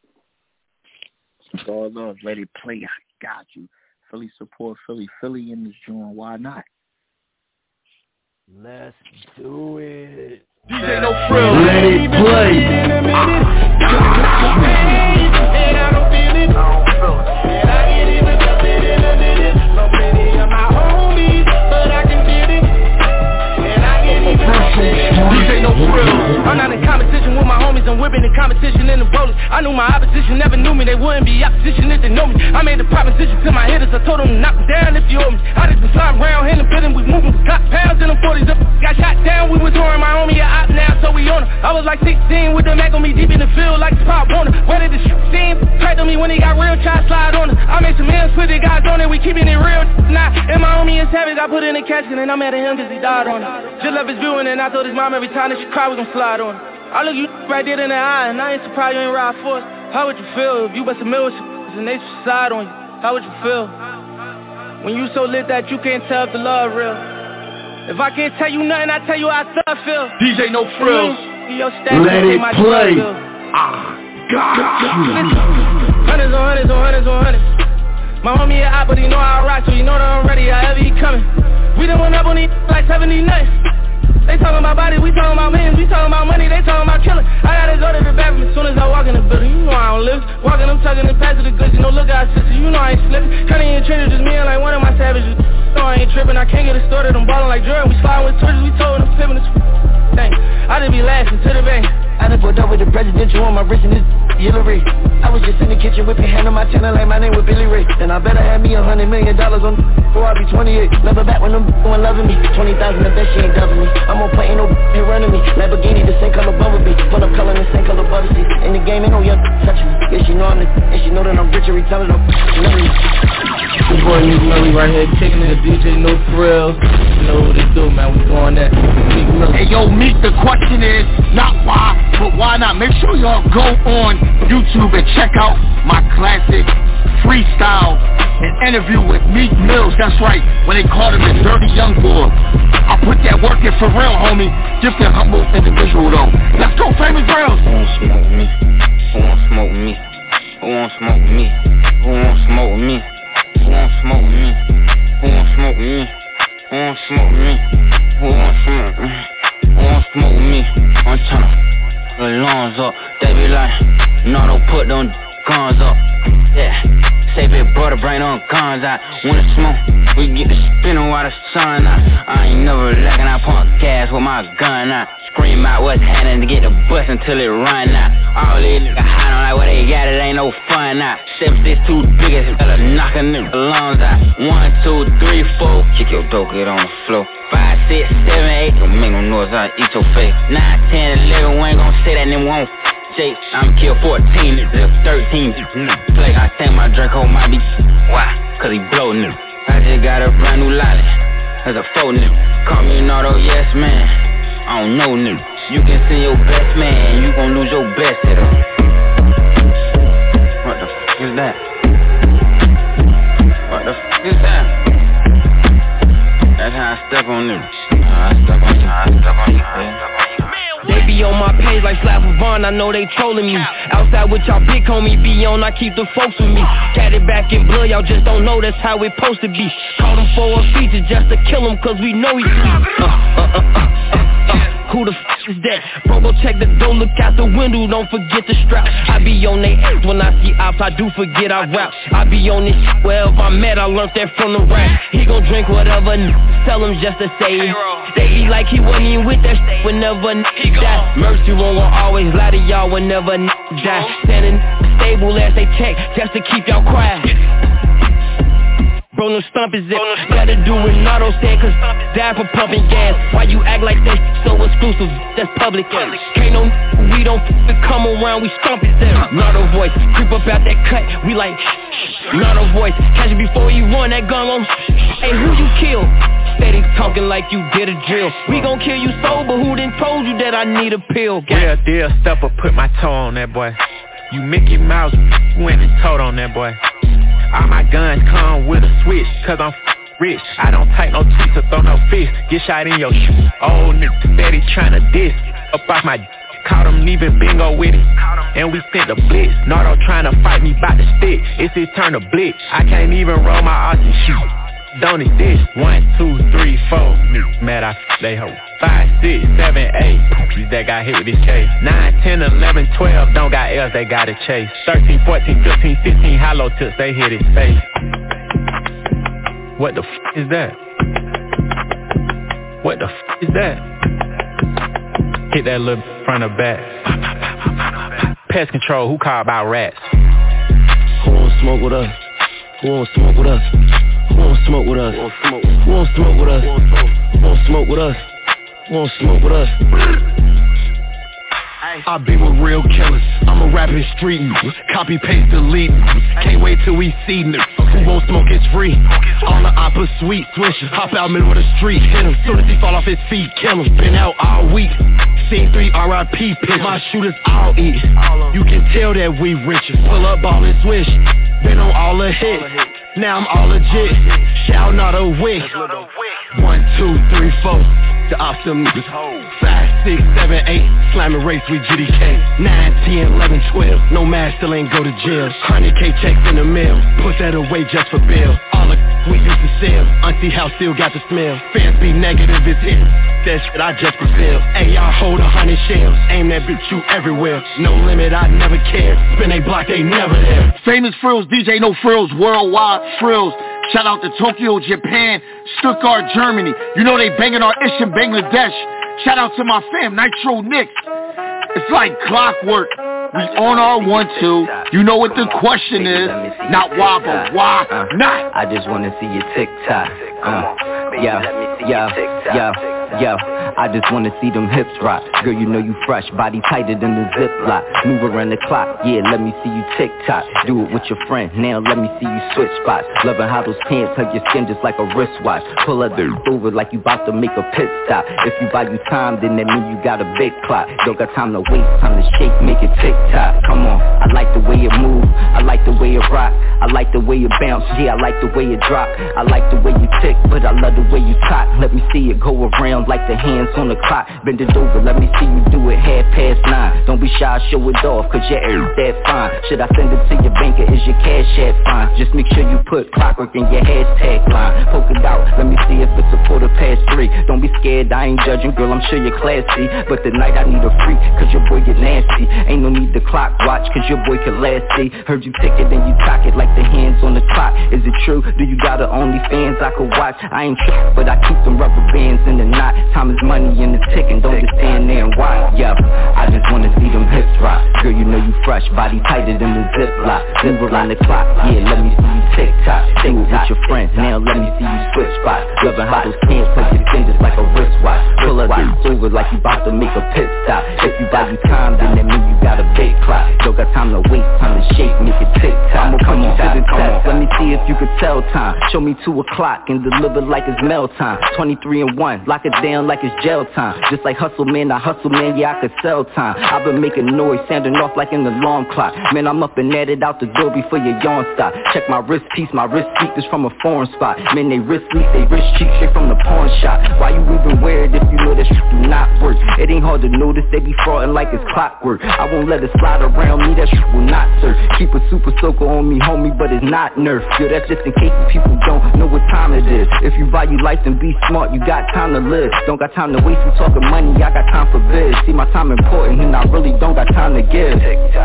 It's all love. Let it play. I got you. Philly support Philly. Philly in this joint. Why not? Let's do it. D J No Frills. Let it play. I'm not in competition with my homies, I'm whipping in competition in the rollers. I knew my opposition never knew me, they wouldn't be opposition if they know me. I made a proposition to my hitters, I told them to knock them down if you owe me. I just been sliding around, hitting bidding, we moving top pounds in the forties up. Got shot down, we was touring my homie a op now, so we on her. I was like sixteen with the Mac on me deep in the field like the Pop Warner. Where did the shit seem? Cracked on me when he got real, try to slide on her. I made some ends with the guys on it, we keeping it real. Nah, and my homie is savage, I put in a casket and I'm mad at him cause he died on it. Just love his viewing and I told his mom every time that she cried we gon' slide on it. I look you right there in the eye, and I ain't surprised you ain't ride for us. How would you feel if you bust a mill with some and they slide on you? How would you feel? When you so lit that you can't tell if the love real. If I can't tell you nothing, I tell you how I feel. D J No Frills. Mm-hmm. Let it play. I got you. Hundreds on hundreds on hundreds on hundreds. My homie a op, but he know I rock, so he know that I'm ready, however he coming. We done went up on these like seventy nothing. They talking about body, we talking about millions, we talking about money, they talking about killing. I got his order to the bathroom as soon as I walk in the building. You know I don't live. Walking, I'm tugging and passing the goods. You know, look out, sister, you know I ain't slipping. Cutting in trenches, just me and like one of my savages. You know I ain't tripping, I can't get it started. I'm ballin' like Jordan, we sliding with torches, we told them flipping this thing. I just be laughing to the bank. I done pulled up with the presidential on my wrist and this Hillary. I was just in the kitchen whipping hand on my tenor like my name was Billy Ray. And I better have me a hundred million dollars on before I be twenty-eight. Never back when them one loving me. Twenty thousand the best, she ain't dubbing me. I'm on point, ain't no here running me. Lamborghini the same color Bumblebee. Full up color the same color Buttersea. In the game ain't no young touching me. Yeah, she know I'm the and she know that I'm rich and retelling them. This boy Meek Millie right here kicking it. D J No Frills. You know what they do, man. We going that Meek Millie. Hey yo, Meek, the question is not why, but why not? Make sure y'all go on YouTube and check out my classic freestyle and interview with Meek Mills. That's right, when they called him the dirty young boy. I put that work in for real, homie. Gifted, humble individual though. Let's go, Famous Reels. Who won't smoke me? Who won't smoke me? Who won't smoke me? Who won't smoke me? Who won't smoke me? Who won't smoke me? Who won't smoke me? Who won't smoke me? I'm tryna put lungs up. They be like, no, don't put them guns up. Yeah, say big brother, bring them guns out. When it's smoke, we get the spinning while the sun out. I ain't never lacking, I pump gas with my gun out. Scream out what's happening to get the bus until it run out. All these niggas hot on like what they got, it ain't no fun out. Seven, six, two, biggest, better knocking the lungs out. One, two, three, four, kick your dope, get on the floor. Five, six, seven, eight, don't make no noise, I'll eat your face. Nine, ten, eleven, we ain't gon' say that, then won't Jake, I'm kill fourteen, thirteen, play. I think my Draco might be, why? Cause he blow new. I just got a brand new lolly, as a faux new. Call me an auto, yes man, I don't know new. You can send your best man, you gon' lose your best hitter. What the f*** is that? What the f*** is that? That's how I step on new. I step on you, I step on you, yeah. They be on my page like Slap Vaughn, I know they trolling me. Outside with y'all big homie be on, I keep the folks with me. Cat it back in blood, y'all just don't know that's how it supposed to be. Caught him for a feature just to kill him cause we know he sleep. Uh, uh, uh, uh, uh, uh. Who the f*** is that? Bro, go check the door, look out the window, don't forget the strap. I be on they ass when I see ops, I do forget I rap. I be on this shit wherever I'm at, I learned that from the rap. He gon' drink whatever, n- tell him just to say it. They be like he wasn't even with that shit whenever n- die. Mercy won't always lie to y'all whenever n- die. Standing stable as they check, just to keep y'all quiet. Bro, no stump is it. Gotta do what Nardo said, cause die for pumping gas. Why you act like that so exclusive? That's public. Can't no we don't f***ing come around, we stomp it there. Nardo voice, creep up out that cut, we like Nardo voice, catch it before you run that gun on. Hey, who you kill? Steady talking like you did a drill. We gon' kill you sober, who done told you that I need a pill? Real deal, stepper, put my toe on that boy. You Mickey Mouse, went and told on that boy. All my guns come with a switch, cause I'm f- rich. I don't take no tweets or throw no fists. Get shot in your sh- old nigga steady tryna diss. Up off my d- caught him leaving bingo with it. And we sent the blitz. Nardo tryna fight me by the stick. It's his turn to blitz. I can't even roll my arts and shoot. Don't exist. One, two, three, four. Mad I f- they hoe. Five, six, seven, eight. These that got hit with this case. Nine, ten, eleven, twelve. Don't got L's, they got a chase. Thirteen, fourteen, fifteen, sixteen. Hollow tips, they hit his face. What the f*** is that? What the f*** is that? Hit that little front or back. Pest control, who called about rats? Who won't smoke with us? Who won't smoke with us? Who won't smoke with us? Who won't smoke with us? Who won't smoke with us? Who won't smoke with us? I be with real killers. I'm a rapping street nigga. Copy, paste, delete. Can't wait till we see niggas. Who won't smoke, it's free. On the oppa sweet swisher. Hop out middle of the street. Hit him. Soon as he fall off his feet, kill him. Been out all week. Scene three R I P pick. My shooters all eat. You can tell that we richer. Pull up, ball and swish. Been on all the hits. Now I'm all legit. Shout not a wick. One, two, three, four. the ops them niggas. Five, six, seven, eight, slamming race with G D K. Nine, ten, eleven, twelve, no man still ain't go to jail. Hundred K checks in the mail, put that away just for bail. All the we used to sell, Auntie House still got the smell. Fans be negative as hell, that shit I just prevail. Hey, y'all hold a hundred shells, aim that bitch you everywhere. No limit, I never care. Spin a block, they never there. Famous Frills, D J No Frills, worldwide Frills. Shout out to Tokyo, Japan, Stuttgart, Germany. You know they banging our ish in Bangladesh. Shout out to my fam, Nitro Knicks. It's like clockwork. We on our one two. You know what the question is? Not why, but why not? I just wanna see your TikTok. Uh, yeah, yeah, yeah, yeah. I just wanna see them hips rock. Girl, you know you fresh, body tighter than the Ziploc. Move around the clock, yeah, let me see you TikTok. Do it with your friend, now let me see you switch spots. Loving how those pants hug your skin just like a wristwatch. Pull up the over like you about to make a pit stop. If you buy you time, then that mean you got a big clock. Don't got time to waste, time to shake, make it TikTok. Come on, I like the way it move, I like the way it rock, I like the way it bounce, yeah, I like the way it drop. I like the way you tick, but I love the way you talk. Let me see it go around like the hands on the clock. Bend it over, let me see you do it half past nine. Don't be shy, show it off, cause your air that fine. Should I send it to your banker, is your cash app fine? Just make sure you put clockwork in your hashtag line. Poke it out, let me see if it's a quarter past three. Don't be scared, I ain't judging, girl, I'm sure you're classy. But tonight I need a freak, cause your boy get nasty. Ain't no need to clock watch, cause your boy can last see. Heard you tick it, then you cock it like the hands on the clock. Is it true? Do you got a OnlyFans I could watch? I ain't sure, but I keep them rubber bands in the knot. Time is money and it's ticking, don't just stand there and watch. Yeah, I just wanna see them hips rock. Girl, you know you fresh, body tighter than the Ziploc. Move around the clock, yeah, let me see you TikTok. Do it with your friends, now let me see you switch spots. Loving how those pants hug your skin just like a wristwatch. Pull up this over like you about to make a pit stop. If you buy you time, then that mean you got a big clock. Don't got time to waste, time to shake, make it TikTok. I'ma come on to the test, let me see if you could tell time. Show me two o'clock and deliver like it's mail time. Twenty-three and one, lock it down like it's jail time. Just like hustle man, I hustle man, yeah I could sell time. I've been making noise, sounding off like an alarm clock. Man, I'm up and at it out the door before your yawn stop. Check my wrist piece, my wrist speakers from a foreign spot. Man, they wrist leak, they wrist cheek straight from the pawn shop. Why you even wear it if you know that shit do not work? It ain't hard to notice, they be frauding like it's clockwork. I won't let it slide around me, that shit will not serve. Keep a super soaker on me, homie, but it's not Nerf. Yo, that's just in case the people don't know what time it is. If you value life, then be smart, you got time to live. Don't got time to waste, you talking money, I got time for biz. See my time important, and I really don't got time to give.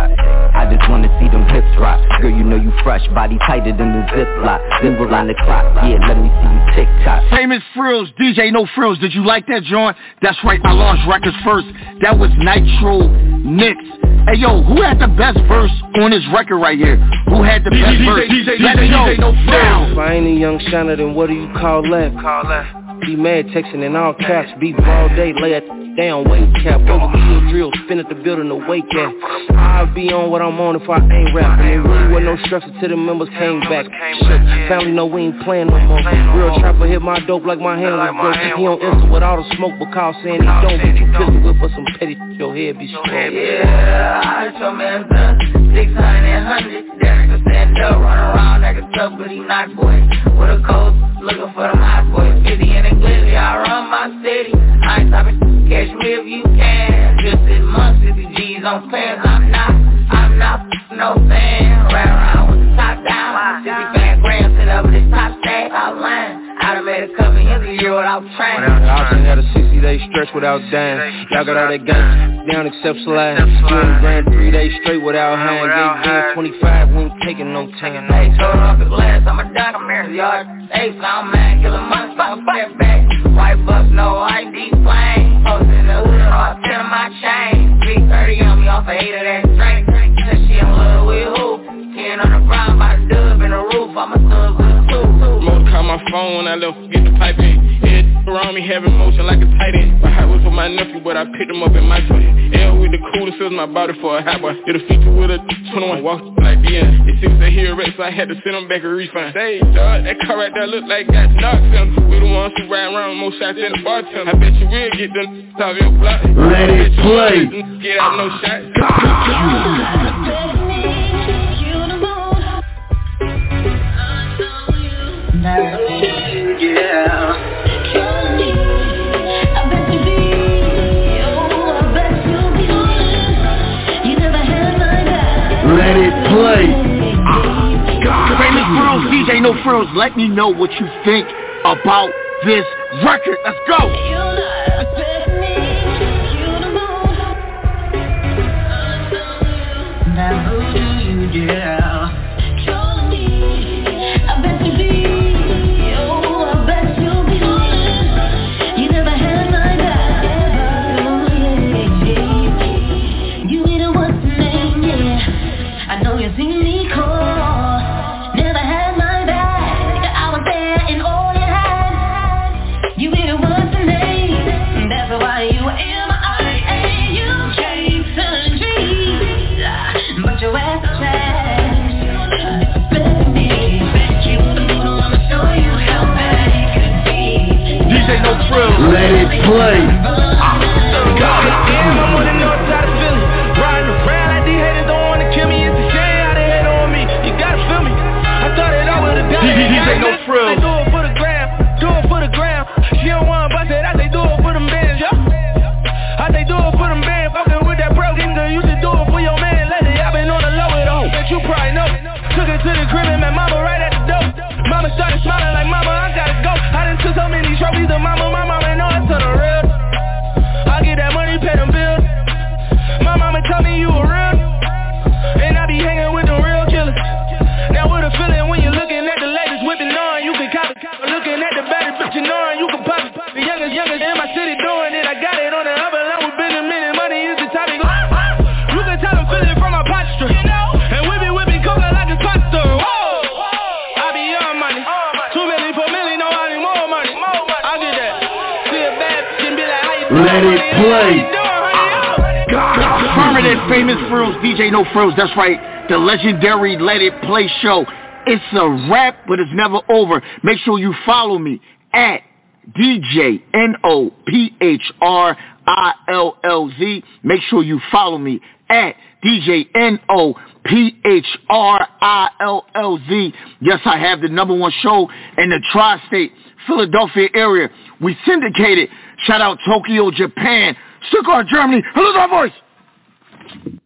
I just wanna see them hips rock. Girl, you know you fresh, body tighter than the Ziploc. Move around the clock, yeah, let me see you TikTok. Famous Frills, D J No Frills. Did you like that, John? That's right, I launched records first. That was Nitro Knicks. Hey yo, who had the best verse on this record right here? Who had the best verse? Let me know now. If I ain't a young shiner, then what do you call that? Call that. Be mad, texting in all caps, beat all day, lay it down, weight cap, overkill drill, spin at the building to wake at. I'll be on what I'm on if I ain't rapping. There really wasn't no structure till the members came back. Shit, family know we ain't playing no more. Real trapper hit my dope like my hand was broke. He don't answer with all the smoke, but call saying he don't. But you pissing with for some petty shit, your head be strong. Yeah, I heard your man done six hundred and hundred. Derek can stand up, run around like a tough, but he not boy. With a coat, looking for them hot boys. fifty in a glizzy, I run my city. I ain't stopping, catch me if you can. Just this month, fifty G's on pants. I'm not, I'm not no fan. Ride around with the top down. fifty-five grams, sit up with this top stack. Outline, I done made a couple years a year without training. I done had a sixty day stretch without dying. Y'all got all that gang down except slide. twenty grand, three days straight without hand. Gave gang twenty-five, we ain't taking no time. Hey, told off the glass, I'm a dunk, I'm here, yard. Hey, sound man, kill a month, fuck, step back. White bucks, no I D flame. Post in the hood, all ten of my chain. three thirty on me, off a eight of that drink. Said she in love with who? ten on the ground, by the dub in the roof, I'm a thug with a two. Most call my phone when I left, get the pipe in. Head around me, having motion like a tight end. My hat was for my nephew, but I picked him up in my toy. L with the coolest, fills my body for a hot boy. Did a feature with a twenty-one, walked like the end. It seems they hear a race, so I had to send him back a refund. Say, dog, that car right there look like got knocked him. We the ones who ride around more shots than the bartender. I bet you will get them top of your block. Let it play. Get out no shot. Yeah. Frills, let me know what you think about this record. Let's go. Let it play. Damn, I'm on the north side of Philly. Riding around like these haters don't wanna kill me. It's a shame how they hate on me. You gotta feel me. I thought it all would've done. D J No Frills. I do it for the gram, do it for the gram. She don't wanna bust it, I say do it for them bands, yeah. I say do it for them bands. Fucking with that broke nigga, you should do it for your man. Lately, I been on the low with all that you probably know. Took it to the crib and met mama right at the door. Mama started smiling like mama, I gotta go. I done took so many trophies to mama, my mama know it's to the real. I get that money, pay them bills. My mama tell me you a real, and I be hanging with them real killers. Now what a feeling when you're looking at the latest whipping on. You can cop it, looking at the baddest bitch you know, you can pop it. The youngest, youngest in my city doing it. I got it on the upper line with Benjamin minute. Money is the topic. You can tell I'm feeling from my posture, and we be whipping coca like it's pasta. Whoa, I be on money. Two million, four million, no I need more money. I get that. See a bad bitch and be like, how you doing? Let it play. Permanent Famous Frills, D J No Frills, that's right, the legendary Let It Play show. It's a wrap, but it's never over. Make sure you follow me at D J N O P H R I L L Z. Make sure you follow me at D J N O P H R I L L Z. Yes, I have the number one show in the tri-state Philadelphia area. We syndicated. Shout out Tokyo, Japan. Stuttgart, Germany. Hello, my voice.